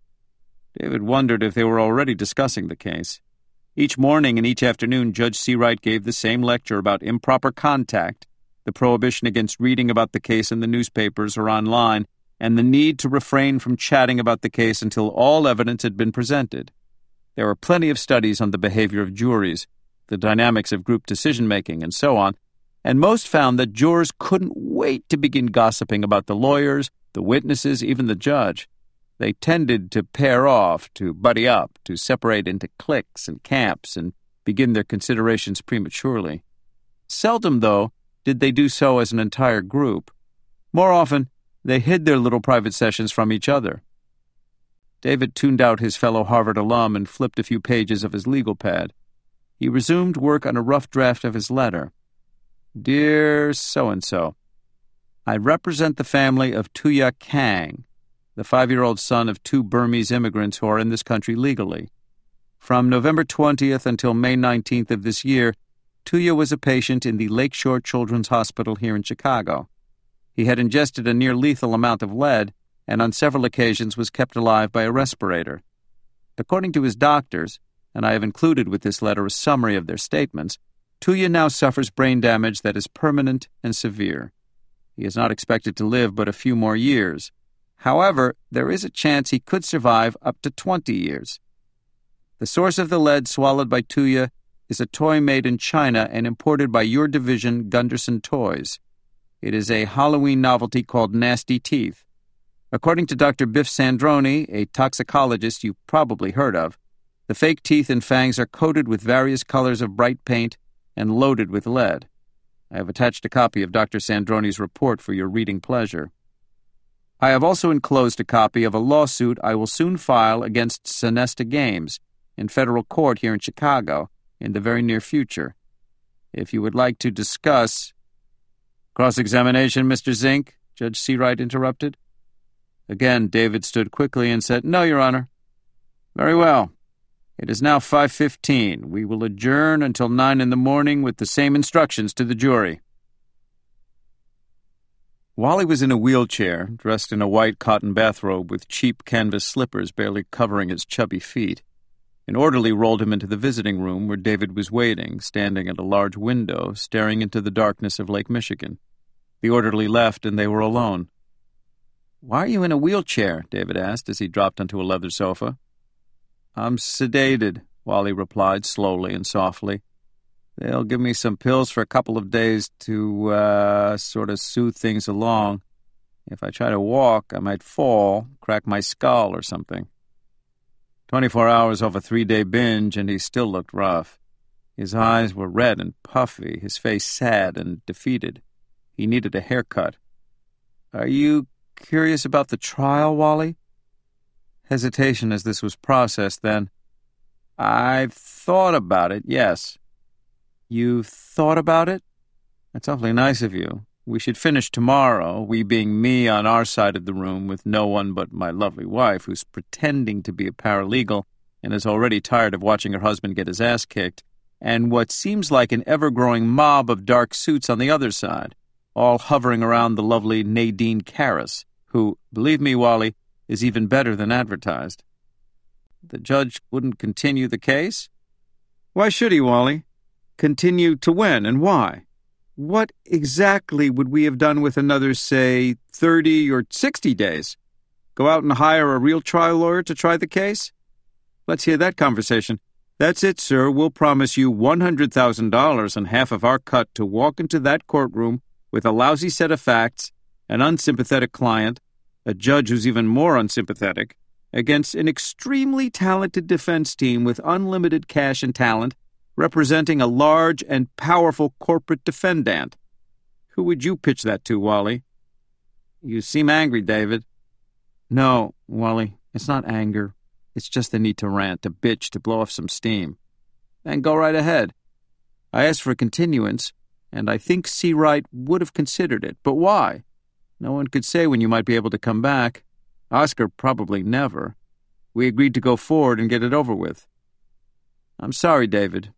David wondered if they were already discussing the case. Each morning and each afternoon, Judge Seawright gave the same lecture about improper contact, the prohibition against reading about the case in the newspapers or online, and the need to refrain from chatting about the case until all evidence had been presented. There were plenty of studies on the behavior of juries, the dynamics of group decision-making, and so on, and most found that jurors couldn't wait to begin gossiping about the lawyers, the witnesses, even the judge. They tended to pair off, to buddy up, to separate into cliques and camps and begin their considerations prematurely. Seldom, though, did they do so as an entire group. More often, they hid their little private sessions from each other. David tuned out his fellow Harvard alum and flipped a few pages of his legal pad. He resumed work on a rough draft of his letter. "Dear so-and-so, I represent the family of Tuya Kang, the 5-year-old son of 2 Burmese immigrants who are in this country legally. From November 20th until May 19th of this year, Tuya was a patient in the Lakeshore Children's Hospital here in Chicago. He had ingested a near-lethal amount of lead and on several occasions was kept alive by a respirator. According to his doctors, and I have included with this letter a summary of their statements, Tuya now suffers brain damage that is permanent and severe. He is not expected to live but a few more years. However, there is a chance he could survive up to 20 years. The source of the lead swallowed by Tuya is a toy made in China and imported by your division, Gunderson Toys. It is a Halloween novelty called Nasty Teeth. According to Dr. Biff Sandroni, a toxicologist you've probably heard of, the fake teeth and fangs are coated with various colors of bright paint and loaded with lead. I have attached a copy of Dr. Sandroni's report for your reading pleasure. I have also enclosed a copy of a lawsuit I will soon file against Sonesta Games in federal court here in Chicago in the very near future. If you would like to discuss—" "Cross-examination, Mr. Zink?" Judge Seawright interrupted. Again, David stood quickly and said, "No, Your Honor." "Very well. It is now 5:15. We will adjourn until 9 in the morning with the same instructions to the jury." Wally was in a wheelchair, dressed in a white cotton bathrobe with cheap canvas slippers barely covering his chubby feet. An orderly rolled him into the visiting room where David was waiting, standing at a large window, staring into the darkness of Lake Michigan. The orderly left, and they were alone. "Why are you in a wheelchair?" David asked as he dropped onto a leather sofa. "I'm sedated," Wally replied slowly and softly. "They'll give me some pills for a couple of days to sort of soothe things along. If I try to walk, I might fall, crack my skull or something." 24 hours off a 3-day binge, and he still looked rough. His eyes were red and puffy, his face sad and defeated. He needed a haircut. "Are you curious about the trial, Wally?" Hesitation as this was processed, then, "I've thought about it, yes." "You've thought about it? That's awfully nice of you. We should finish tomorrow, we being me on our side of the room with no one but my lovely wife, who's pretending to be a paralegal and is already tired of watching her husband get his ass kicked, and what seems like an ever-growing mob of dark suits on the other side, all hovering around the lovely Nadine Karras, who, believe me, Wally, is even better than advertised." "The judge wouldn't continue the case?" "Why should he, Wally? Continue to when and why? What exactly would we have done with another, say, 30 or 60 days? Go out and hire a real trial lawyer to try the case? Let's hear that conversation. That's it, sir. We'll promise you $100,000 and half of our cut to walk into that courtroom with a lousy set of facts, an unsympathetic client, a judge who's even more unsympathetic, against an extremely talented defense team with unlimited cash and talent, representing a large and powerful corporate defendant. Who would you pitch that to, Wally?" "You seem angry, David." No, Wally, it's not anger. It's just the need to rant, to bitch, to blow off some steam. Then go right ahead. I asked for a continuance, and I think Seawright would have considered it. But why? No one could say when you might be able to come back. Oscar probably never. We agreed to go forward and get it over with. I'm sorry, David.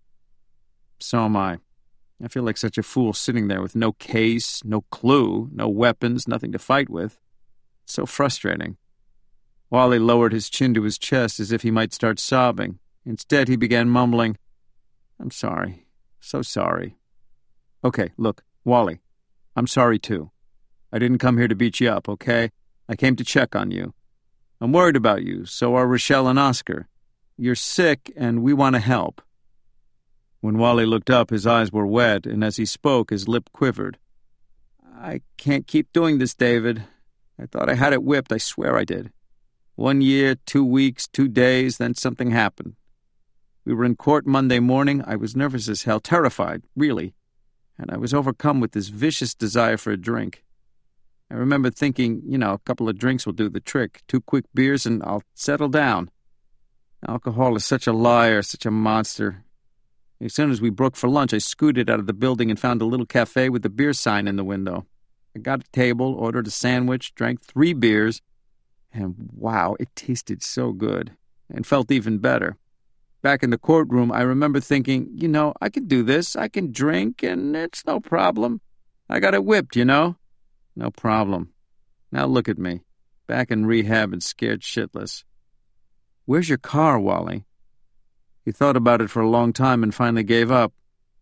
So am I. I feel like such a fool sitting there with no case, no clue, no weapons, nothing to fight with. It's so frustrating. Wally lowered his chin to his chest as if he might start sobbing. Instead, he began mumbling, I'm sorry. So sorry. Okay, look, Wally, I'm sorry too. I didn't come here to beat you up, okay? I came to check on you. I'm worried about you, so are Rochelle and Oscar. You're sick, and we want to help. When Wally looked up, his eyes were wet, and as he spoke, his lip quivered. I can't keep doing this, David. I thought I had it whipped, I swear I did. 1 year, 2 weeks, 2 days, then something happened. We were in court Monday morning. I was nervous as hell, terrified, really. And I was overcome with this vicious desire for a drink. I remember thinking, a couple of drinks will do the trick. 2 quick beers and I'll settle down. Alcohol is such a liar, such a monster. As soon as we broke for lunch, I scooted out of the building and found a little cafe with a beer sign in the window. I got a table, ordered a sandwich, drank 3 beers, and wow, it tasted so good, and felt even better. Back in the courtroom, I remember thinking, I can do this, I can drink, and it's no problem. I got it whipped, No problem. Now look at me, back in rehab and scared shitless. Where's your car, Wally? He thought about it for a long time and finally gave up.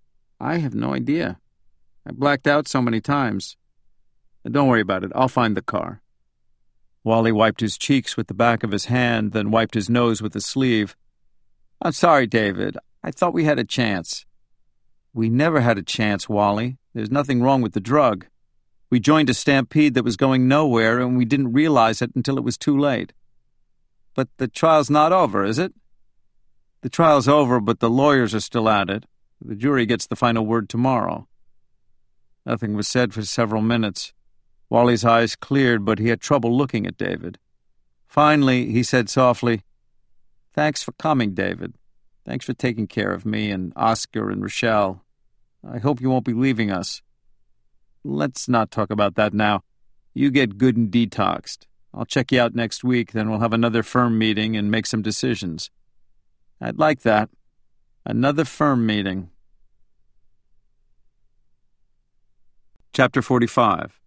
I have no idea. I blacked out so many times. Don't worry about it. I'll find the car. Wally wiped his cheeks with the back of his hand, then wiped his nose with the sleeve. I'm sorry, David. I thought we had a chance. We never had a chance, Wally. There's nothing wrong with the drug. We joined a stampede that was going nowhere, and we didn't realize it until it was too late. But the trial's not over, is it? The trial's over, but the lawyers are still at it. The jury gets the final word tomorrow. Nothing was said for several minutes. Wally's eyes cleared, but he had trouble looking at David. Finally, he said softly, Thanks for coming, David. Thanks for taking care of me and Oscar and Rochelle. I hope you won't be leaving us. Let's not talk about that now. You get good and detoxed. I'll check you out next week, then we'll have another firm meeting and make some decisions. I'd like that. Another firm meeting. Chapter 45.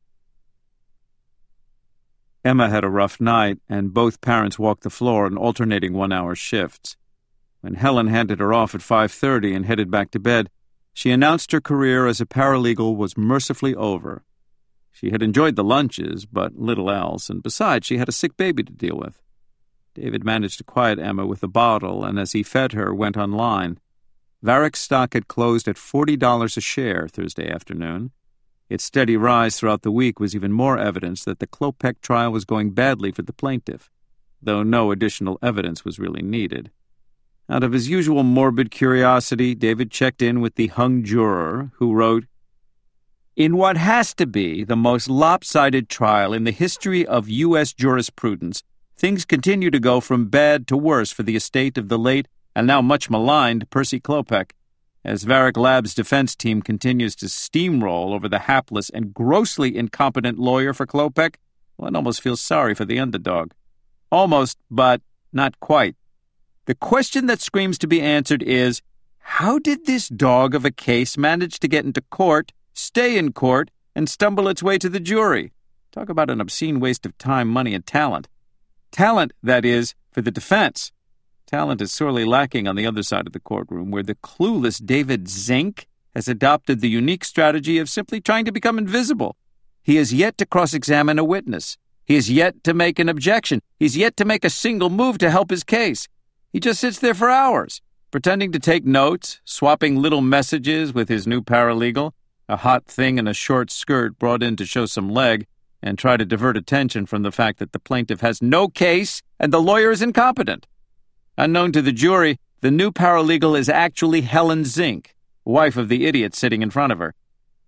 Emma had a rough night, and both parents walked the floor in alternating 1-hour shifts. When Helen handed her off at 5:30 and headed back to bed, she announced her career as a paralegal was mercifully over. She had enjoyed the lunches, but little else, and besides, she had a sick baby to deal with. David managed to quiet Emma with a bottle, and as he fed her, went online. Varick stock had closed at $40 a share Thursday afternoon. Its steady rise throughout the week was even more evidence that the Klopek trial was going badly for the plaintiff, though no additional evidence was really needed. Out of his usual morbid curiosity, David checked in with the hung juror, who wrote, In what has to be the most lopsided trial in the history of U.S. jurisprudence, things continue to go from bad to worse for the estate of the late and now much maligned Percy Klopek. As Varick Labs' defense team continues to steamroll over the hapless and grossly incompetent lawyer for Klopek, one almost feels sorry for the underdog. Almost, but not quite. The question that screams to be answered is, how did this dog of a case manage to get into court, stay in court, and stumble its way to the jury? Talk about an obscene waste of time, money, and talent. Talent, that is, for the defense. Talent is sorely lacking on the other side of the courtroom, where the clueless David Zink has adopted the unique strategy of simply trying to become invisible. He has yet to cross-examine a witness. He has yet to make an objection. He's yet to make a single move to help his case. He just sits there for hours, pretending to take notes, swapping little messages with his new paralegal, a hot thing in a short skirt brought in to show some leg, and try to divert attention from the fact that the plaintiff has no case and the lawyer is incompetent. Unknown to the jury, the new paralegal is actually Helen Zink, wife of the idiot sitting in front of her.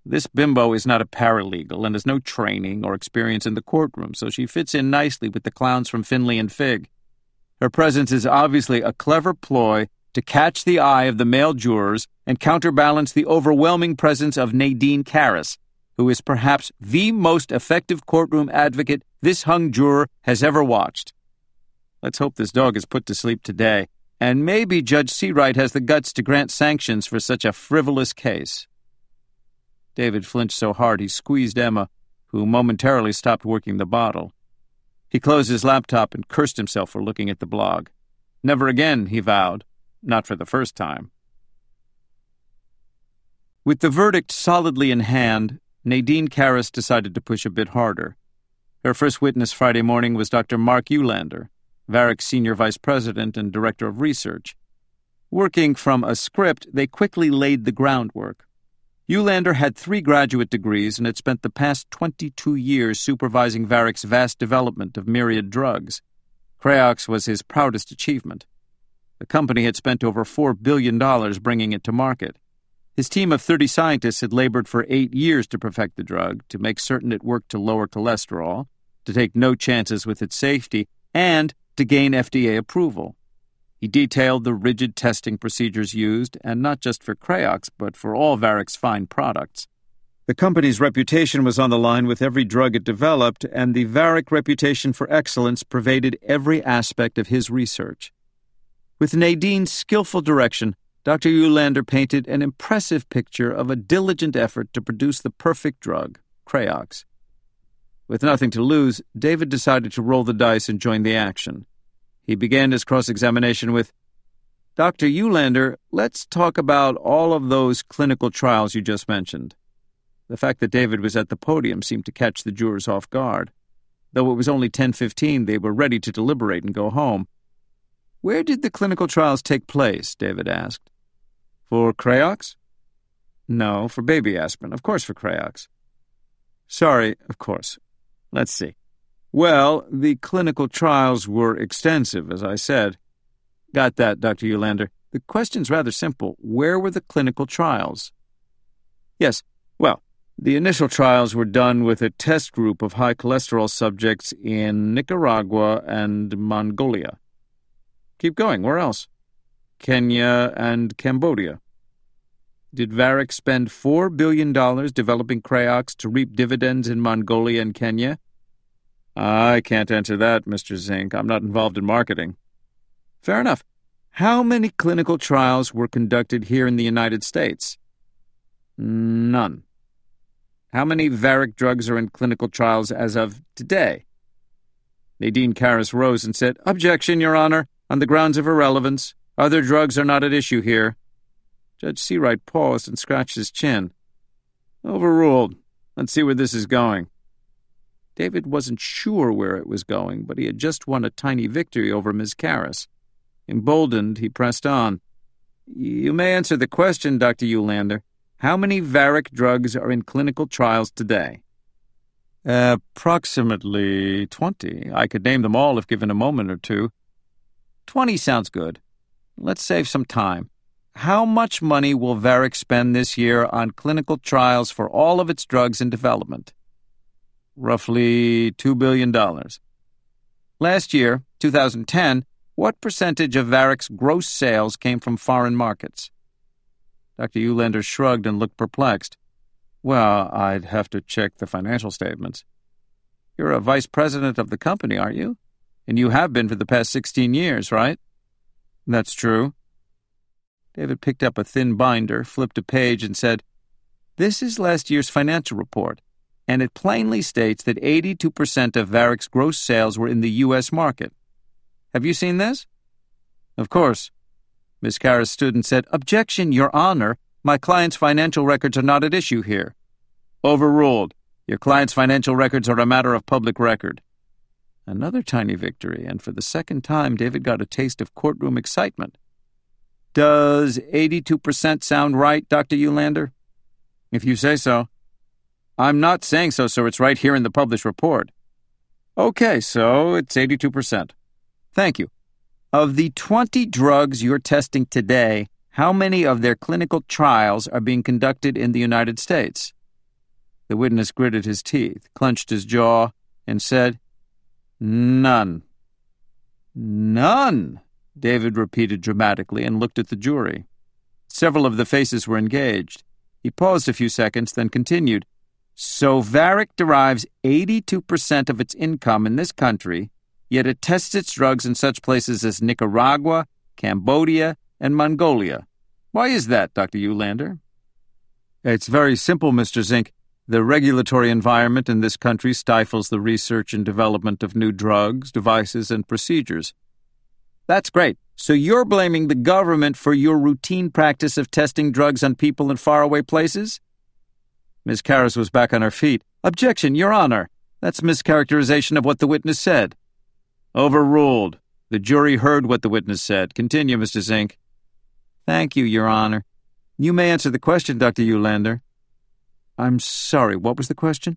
This bimbo is not a paralegal and has no training or experience in the courtroom, so she fits in nicely with the clowns from Finley and Fig. Her presence is obviously a clever ploy to catch the eye of the male jurors and counterbalance the overwhelming presence of Nadine Karras, who is perhaps the most effective courtroom advocate this hung juror has ever watched. Let's hope this dog is put to sleep today, and maybe Judge Seawright has the guts to grant sanctions for such a frivolous case. David flinched so hard he squeezed Emma, who momentarily stopped working the bottle. He closed his laptop and cursed himself for looking at the blog. Never again, he vowed. Not for the first time. With the verdict solidly in hand, Nadine Karras decided to push a bit harder. Her first witness Friday morning was Dr. Mark Eulander, Varick's senior vice president and director of research. Working from a script, they quickly laid the groundwork. Eulander had 3 graduate degrees and had spent the past 22 years supervising Varick's vast development of myriad drugs. Creox was his proudest achievement. The company had spent over $4 billion bringing it to market. His team of 30 scientists had labored for 8 years to perfect the drug, to make certain it worked to lower cholesterol, to take no chances with its safety, and to gain FDA approval. He detailed the rigid testing procedures used, and not just for Creox, but for all Varick's fine products. The company's reputation was on the line with every drug it developed, and the Varick reputation for excellence pervaded every aspect of his research. With Nadine's skillful direction, Dr. Eulander painted an impressive picture of a diligent effort to produce the perfect drug, Creox. With nothing to lose, David decided to roll the dice and join the action. He began his cross-examination with, "Dr. Eulander, let's talk about all of those clinical trials you just mentioned." The fact that David was at the podium seemed to catch the jurors off guard. Though it was only 10:15, they were ready to deliberate and go home. "Where did the clinical trials take place?" David asked. "For Creox?" "No, for baby aspirin. Of course for Creox." "Sorry, of course. Let's see. Well, the clinical trials were extensive, as I said." "Got that, Dr. Eulander. The question's rather simple. Where were the clinical trials?" "Yes, well, the initial trials were done with a test group of high cholesterol subjects in Nicaragua and Mongolia." "Keep going. Where else?" "Kenya and Cambodia." "Did Varick spend $4 billion developing Creox to reap dividends in Mongolia and Kenya?" "I can't answer that, Mr. Zink. I'm not involved in marketing." "Fair enough. How many clinical trials were conducted here in the United States?" "None." "How many Varick drugs are in clinical trials as of today?" Nadine Karras rose and said, "Objection, Your Honor, on the grounds of irrelevance. Other drugs are not at issue here." Judge Seawright paused and scratched his chin. "Overruled. Let's see where this is going." David wasn't sure where it was going, but he had just won a tiny victory over Ms. Karras. Emboldened, he pressed on. "You may answer the question, Dr. Eulander. How many Varick drugs are in clinical trials today?" "Approximately 20. I could name them all if given a moment or two." 20 sounds good. Let's save some time. How much money will Varick spend this year on clinical trials for all of its drugs in development?" "Roughly $2 billion. Last year, 2010, what percentage of Varick's gross sales came from foreign markets?" Dr. Eulander shrugged and looked perplexed. "Well, I'd have to check the financial statements." "You're a vice president of the company, aren't you? And you have been for the past 16 years, right?" "That's true." David picked up a thin binder, flipped a page, and said, "This is last year's financial report, and it plainly states that 82% of Varick's gross sales were in the U.S. market. Have you seen this?" "Of course." Miss Karras stood and said, "Objection, Your Honor. My client's financial records are not at issue here." "Overruled. Your client's financial records are a matter of public record." Another tiny victory, and for the second time David got a taste of courtroom excitement. "Does 82% sound right, Dr. Eulander?" "If you say so." "I'm not saying so, sir. It's right here in the published report." "Okay, so it's 82%. Thank you. Of the 20 drugs you're testing today, how many of their clinical trials are being conducted in the United States?" The witness gritted his teeth, clenched his jaw, and said, "None." "None," David repeated dramatically and looked at the jury. Several of the faces were engaged. He paused a few seconds, then continued, "So Varick derives 82% of its income in this country, yet it tests its drugs in such places as Nicaragua, Cambodia, and Mongolia. Why is that, Dr. Eulander?" "It's very simple, Mr. Zink. The regulatory environment in this country stifles the research and development of new drugs, devices, and procedures." "That's great. So you're blaming the government for your routine practice of testing drugs on people in faraway places?" Ms. Karras was back on her feet. "Objection, Your Honor. That's mischaracterization of what the witness said." "Overruled. The jury heard what the witness said. Continue, Mr. Zink." "Thank you, Your Honor. You may answer the question, Dr. Eulander." "I'm sorry, what was the question?"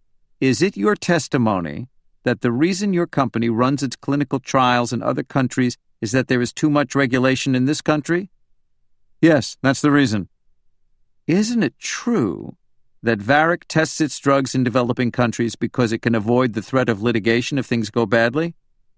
"Is it your testimony that the reason your company runs its clinical trials in other countries is that there is too much regulation in this country?" "Yes, that's the reason." "Isn't it true that Varick tests its drugs in developing countries because it can avoid the threat of litigation if things go badly?"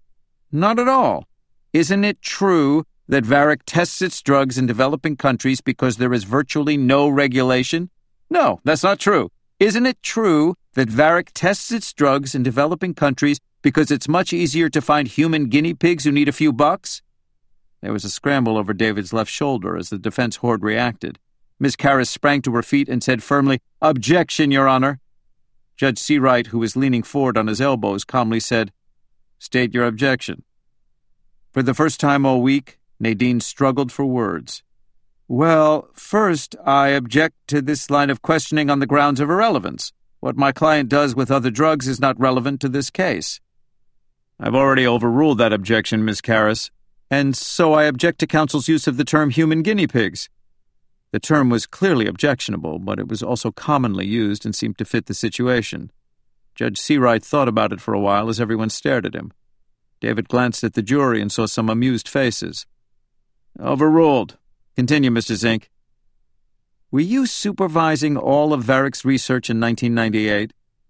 "Not at all. Isn't it true that Varick tests its drugs in developing countries because there is virtually no regulation?" "No, that's not true." "Isn't it true that Varick tests its drugs in developing countries because it's much easier to find human guinea pigs who need a few bucks?" There was a scramble over David's left shoulder as the defense horde reacted. Ms. Karras sprang to her feet and said firmly, "Objection, Your Honor." Judge Seawright, who was leaning forward on his elbows, calmly said, "State your objection." For the first time all week, Nadine struggled for words. "Well, first, I object to this line of questioning on the grounds of irrelevance. What my client does with other drugs is not relevant to this case." "I've already overruled that objection, Ms. Karras, and so I object to counsel's use of the term human guinea pigs." The term was clearly objectionable, but it was also commonly used and seemed to fit the situation. Judge Seawright thought about it for a while as everyone stared at him. David glanced at the jury and saw some amused faces. "Overruled. Continue, Mr. Zink." "Were you supervising all of Varick's research in 1998?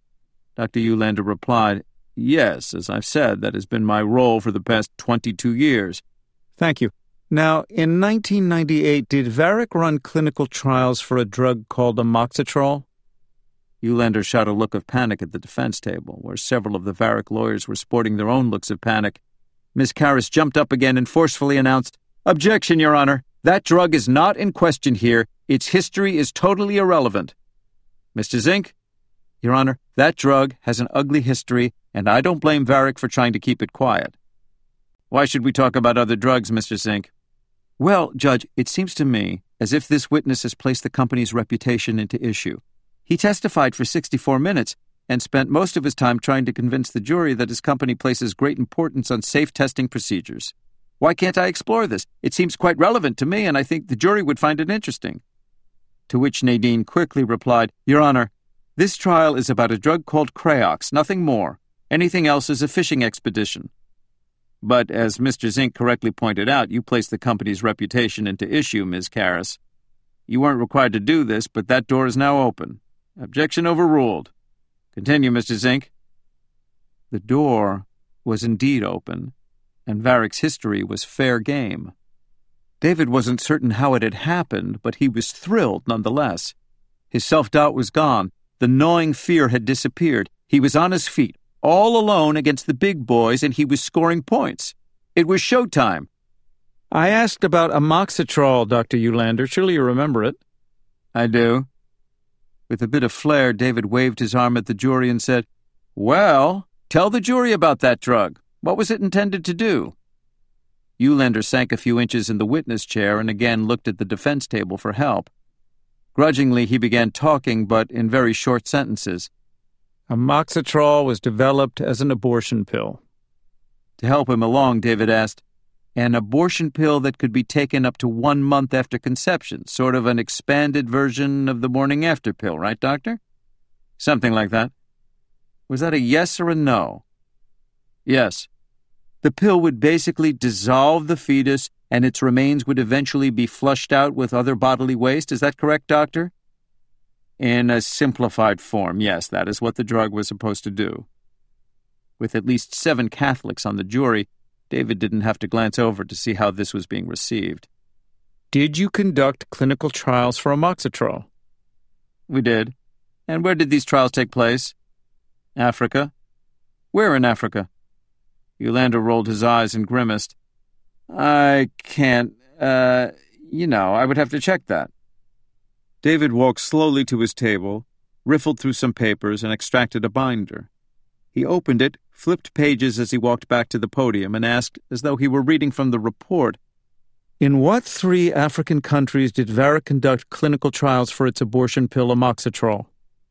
Dr. Eulander replied, "Yes, as I've said, that has been my role for the past 22 years. "Thank you. Now, in 1998, did Varick run clinical trials for a drug called amoxicillin?" Eulander shot a look of panic at the defense table, where several of the Varick lawyers were sporting their own looks of panic. Ms. Karras jumped up again and forcefully announced, "Objection, Your Honor. That drug is not in question here. Its history is totally irrelevant." "Mr. Zink?" "Your Honor, that drug has an ugly history, and I don't blame Varick for trying to keep it quiet." "Why should we talk about other drugs, Mr. Zink?" "Well, Judge, it seems to me as if this witness has placed the company's reputation into issue. He testified for 64 minutes and spent most of his time trying to convince the jury that his company places great importance on safe testing procedures. Why can't I explore this? It seems quite relevant to me, and I think the jury would find it interesting." To which Nadine quickly replied, "Your Honor, this trial is about a drug called Creox, nothing more. Anything else is a fishing expedition." "But as Mr. Zink correctly pointed out, you placed the company's reputation into issue, Ms. Karras. You weren't required to do this, but that door is now open. Objection overruled. Continue, Mr. Zink." The door was indeed open, and Varick's history was fair game. David wasn't certain how it had happened, but he was thrilled nonetheless. His self-doubt was gone. The gnawing fear had disappeared. He was on his feet, all alone against the big boys, and he was scoring points. It was showtime. "I asked about amoxicillin, Dr. Eulander. Surely you remember it." "I do." With a bit of flair, David waved his arm at the jury and said, "Well, tell the jury about that drug. What was it intended to do?" Eulander sank a few inches in the witness chair and again looked at the defense table for help. Grudgingly, he began talking, but in very short sentences. "Amoxicillin was developed as an abortion pill." To help him along, David asked, "An abortion pill that could be taken up to 1 month after conception, sort of an expanded version of the morning after pill, right, Doctor?" "Something like that." "Was that a yes or a no?" "Yes." "The pill would basically dissolve the fetus and its remains would eventually be flushed out with other bodily waste. Is that correct, Doctor?" In a simplified form, yes, that is what the drug was supposed to do. With at least 7 Catholics on the jury, David didn't have to glance over to see how this was being received. Did you conduct clinical trials for amoxicillin? We did. And where did these trials take place? Africa. Where in Africa? Yulander rolled his eyes and grimaced. I can't, I would have to check that. David walked slowly to his table, riffled through some papers, and extracted a binder. He opened it, flipped pages as he walked back to the podium, and asked, as though he were reading from the report, in what 3 African countries did Varick conduct clinical trials for its abortion pill amoxicillin?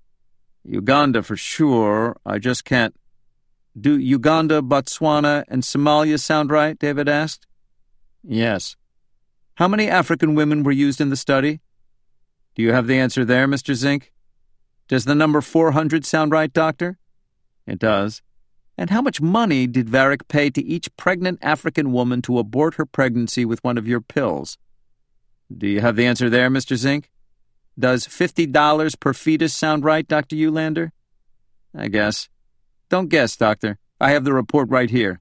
Uganda for sure. I just can't. Do Uganda, Botswana, and Somalia sound right? David asked. Yes. How many African women were used in the study? Do you have the answer there, Mr. Zink? Does the number 400 sound right, Doctor? It does. And how much money did Varick pay to each pregnant African woman to abort her pregnancy with one of your pills? Do you have the answer there, Mr. Zink? Does $50 per fetus sound right, Dr. Yulander? I guess. Don't guess, Doctor. I have the report right here.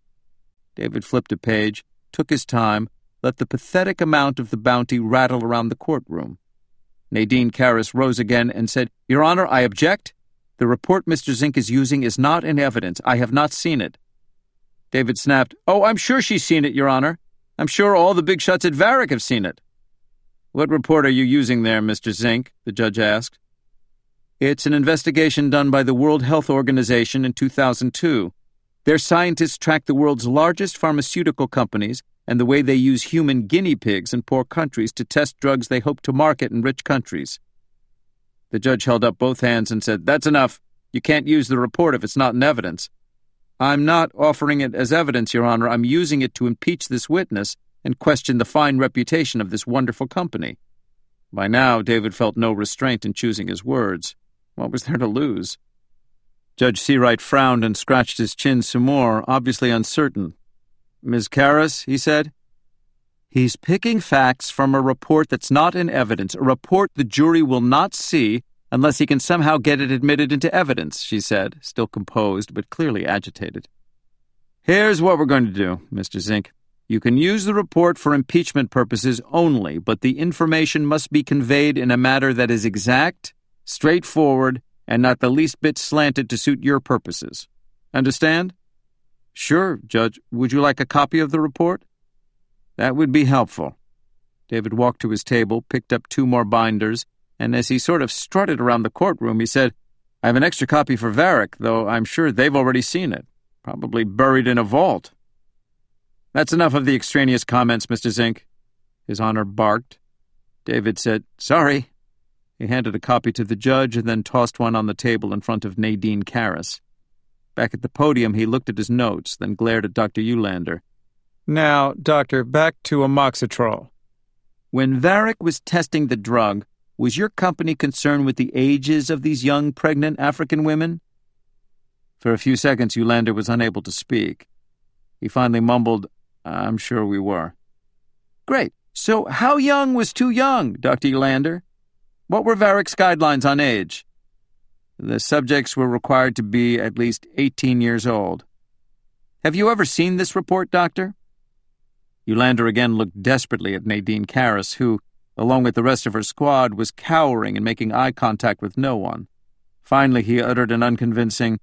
David flipped a page, took his time, let the pathetic amount of the bounty rattle around the courtroom. Nadine Karras rose again and said, Your Honor, I object. The report Mr. Zink is using is not in evidence. I have not seen it. David snapped, Oh, I'm sure she's seen it, Your Honor. I'm sure all the big shots at Varick have seen it. What report are you using there, Mr. Zink? The judge asked. It's an investigation done by the World Health Organization in 2002. Their scientists tracked the world's largest pharmaceutical companies and the way they use human guinea pigs in poor countries to test drugs they hope to market in rich countries. The judge held up both hands and said, That's enough. You can't use the report if it's not in evidence. I'm not offering it as evidence, Your Honor. I'm using it to impeach this witness and question the fine reputation of this wonderful company. By now, David felt no restraint in choosing his words. What was there to lose? Judge Seawright frowned and scratched his chin some more, obviously uncertain. Ms. Karras, he said. He's picking facts from a report that's not in evidence, a report the jury will not see unless he can somehow get it admitted into evidence, she said, still composed but clearly agitated. Here's what we're going to do, Mr. Zink. You can use the report for impeachment purposes only, but the information must be conveyed in a manner that is exact, straightforward, and not the least bit slanted to suit your purposes. Understand? Sure, Judge. Would you like a copy of the report? That would be helpful. David walked to his table, picked up 2 more binders, and as he sort of strutted around the courtroom, he said, I have an extra copy for Varick, though I'm sure they've already seen it. Probably buried in a vault. That's enough of the extraneous comments, Mr. Zink. His Honor barked. David said, Sorry. He handed a copy to the judge and then tossed one on the table in front of Nadine Karras. Back at the podium, he looked at his notes, then glared at Dr. Yulander. Now, Doctor, back to amoxicillin. When Varick was testing the drug, was your company concerned with the ages of these young pregnant African women? For a few seconds, Yulander was unable to speak. He finally mumbled, I'm sure we were. Great. So how young was too young, Dr. Yulander? What were Varick's guidelines on age? The subjects were required to be at least 18 years old. Have you ever seen this report, Doctor? Yulander again looked desperately at Nadine Karras, who, along with the rest of her squad, was cowering and making eye contact with no one. Finally, he uttered an unconvincing,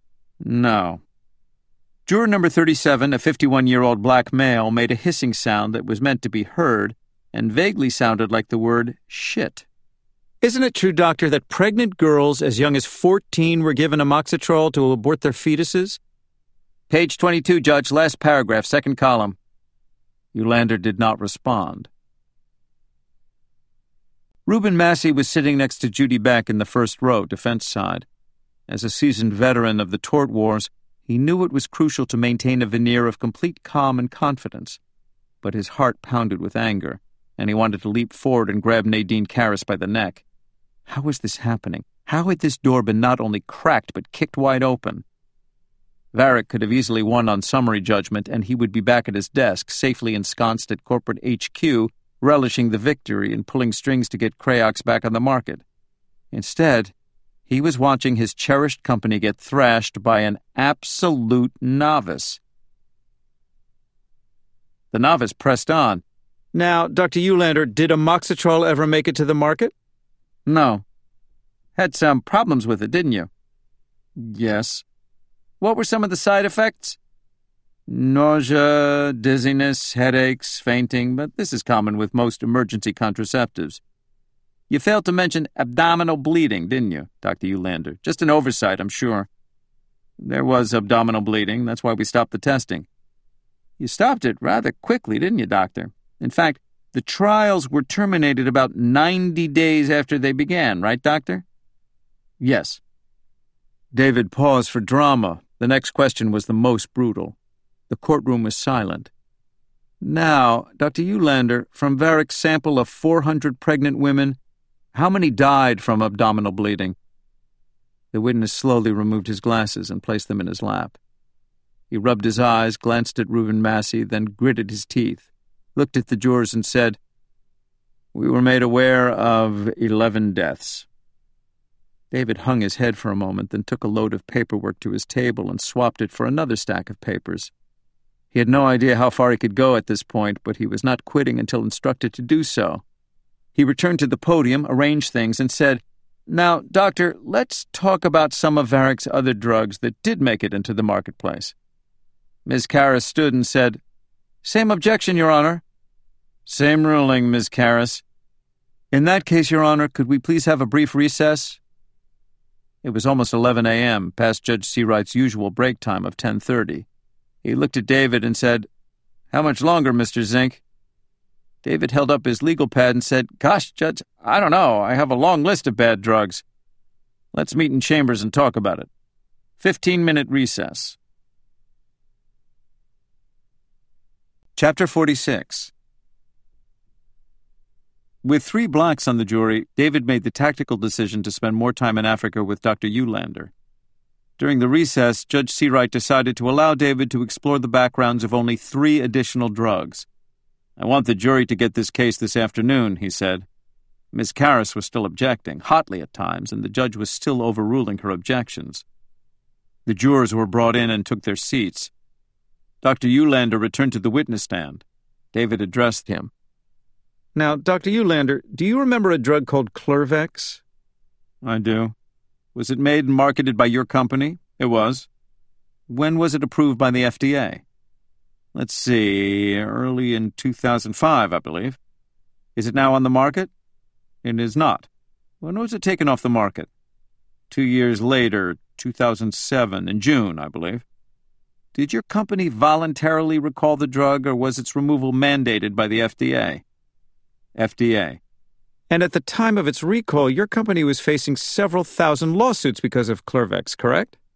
No. Juror number 37, a 51-year-old black male, made a hissing sound that was meant to be heard and vaguely sounded like the word shit. Isn't it true, Doctor, that pregnant girls as young as 14 were given amoxicillin to abort their fetuses? Page 22, Judge, last paragraph, second column. Yulander did not respond. Reuben Massey was sitting next to Judy Beck in the first row, defense side. As a seasoned veteran of the tort wars, he knew it was crucial to maintain a veneer of complete calm and confidence. But his heart pounded with anger, and he wanted to leap forward and grab Nadine Karras by the neck. How was this happening? How had this door been not only cracked but kicked wide open? Varick could have easily won on summary judgment, and he would be back at his desk, safely ensconced at corporate HQ, relishing the victory and pulling strings to get Crayox back on the market. Instead, he was watching his cherished company get thrashed by an absolute novice. The novice pressed on. Now, Dr. Eulander, did amoxicillin ever make it to the market? No. Had some problems with it, didn't you? Yes. What were some of the side effects? Nausea, dizziness, headaches, fainting, but this is common with most emergency contraceptives. You failed to mention abdominal bleeding, didn't you, Dr. Eulander? Just an oversight, I'm sure. There was abdominal bleeding, that's why we stopped the testing. You stopped it rather quickly, didn't you, Doctor? In fact, the trials were terminated about 90 days after they began, right, Doctor? Yes. David paused for drama. The next question was the most brutal. The courtroom was silent. Now, Dr. Eulander, from Varick's sample of 400 pregnant women, how many died from abdominal bleeding? The witness slowly removed his glasses and placed them in his lap. He rubbed his eyes, glanced at Reuben Massey, then gritted his teeth, looked at the jurors and said, "We were made aware of 11 deaths." David hung his head for a moment, then took a load of paperwork to his table and swapped it for another stack of papers. He had no idea how far he could go at this point, but he was not quitting until instructed to do so. He returned to the podium, arranged things, and said, "Now, Doctor, let's talk about some of Varick's other drugs that did make it into the marketplace." Ms. Karras stood and said, "Same objection, Your Honor." "Same ruling, Ms. Karras." "In that case, Your Honor, could we please have a brief recess?" It was almost 11 a.m., past Judge Seawright's usual break time of 10:30. He looked at David and said, "How much longer, Mr. Zink?" David held up his legal pad and said, "Gosh, Judge, I don't know. I have a long list of bad drugs. Let's meet in chambers and talk about it. 15-minute recess." Chapter 46. With 3 blacks on the jury, David made the tactical decision to spend more time in Africa with Dr. Eulander. During the recess, Judge Seawright decided to allow David to explore the backgrounds of only 3 additional drugs. "I want the jury to get this case this afternoon," he said. Ms. Karras was still objecting, hotly at times, and the judge was still overruling her objections. The jurors were brought in and took their seats. Dr. Eulander returned to the witness stand. David addressed him. Now, Dr. Eulander, do you remember a drug called Clervex? "I do." "Was it made and marketed by your company?" "It was." "When was it approved by the FDA?" "Let's see, early in 2005, I believe." "Is it now on the market?" "It is not." "When was it taken off the market?" 2 years later, 2007, in June, I believe. "Did your company voluntarily recall the drug, or was its removal mandated by the FDA?" "FDA." And at the time of its recall, your company was facing several thousand lawsuits because of Clervex, correct?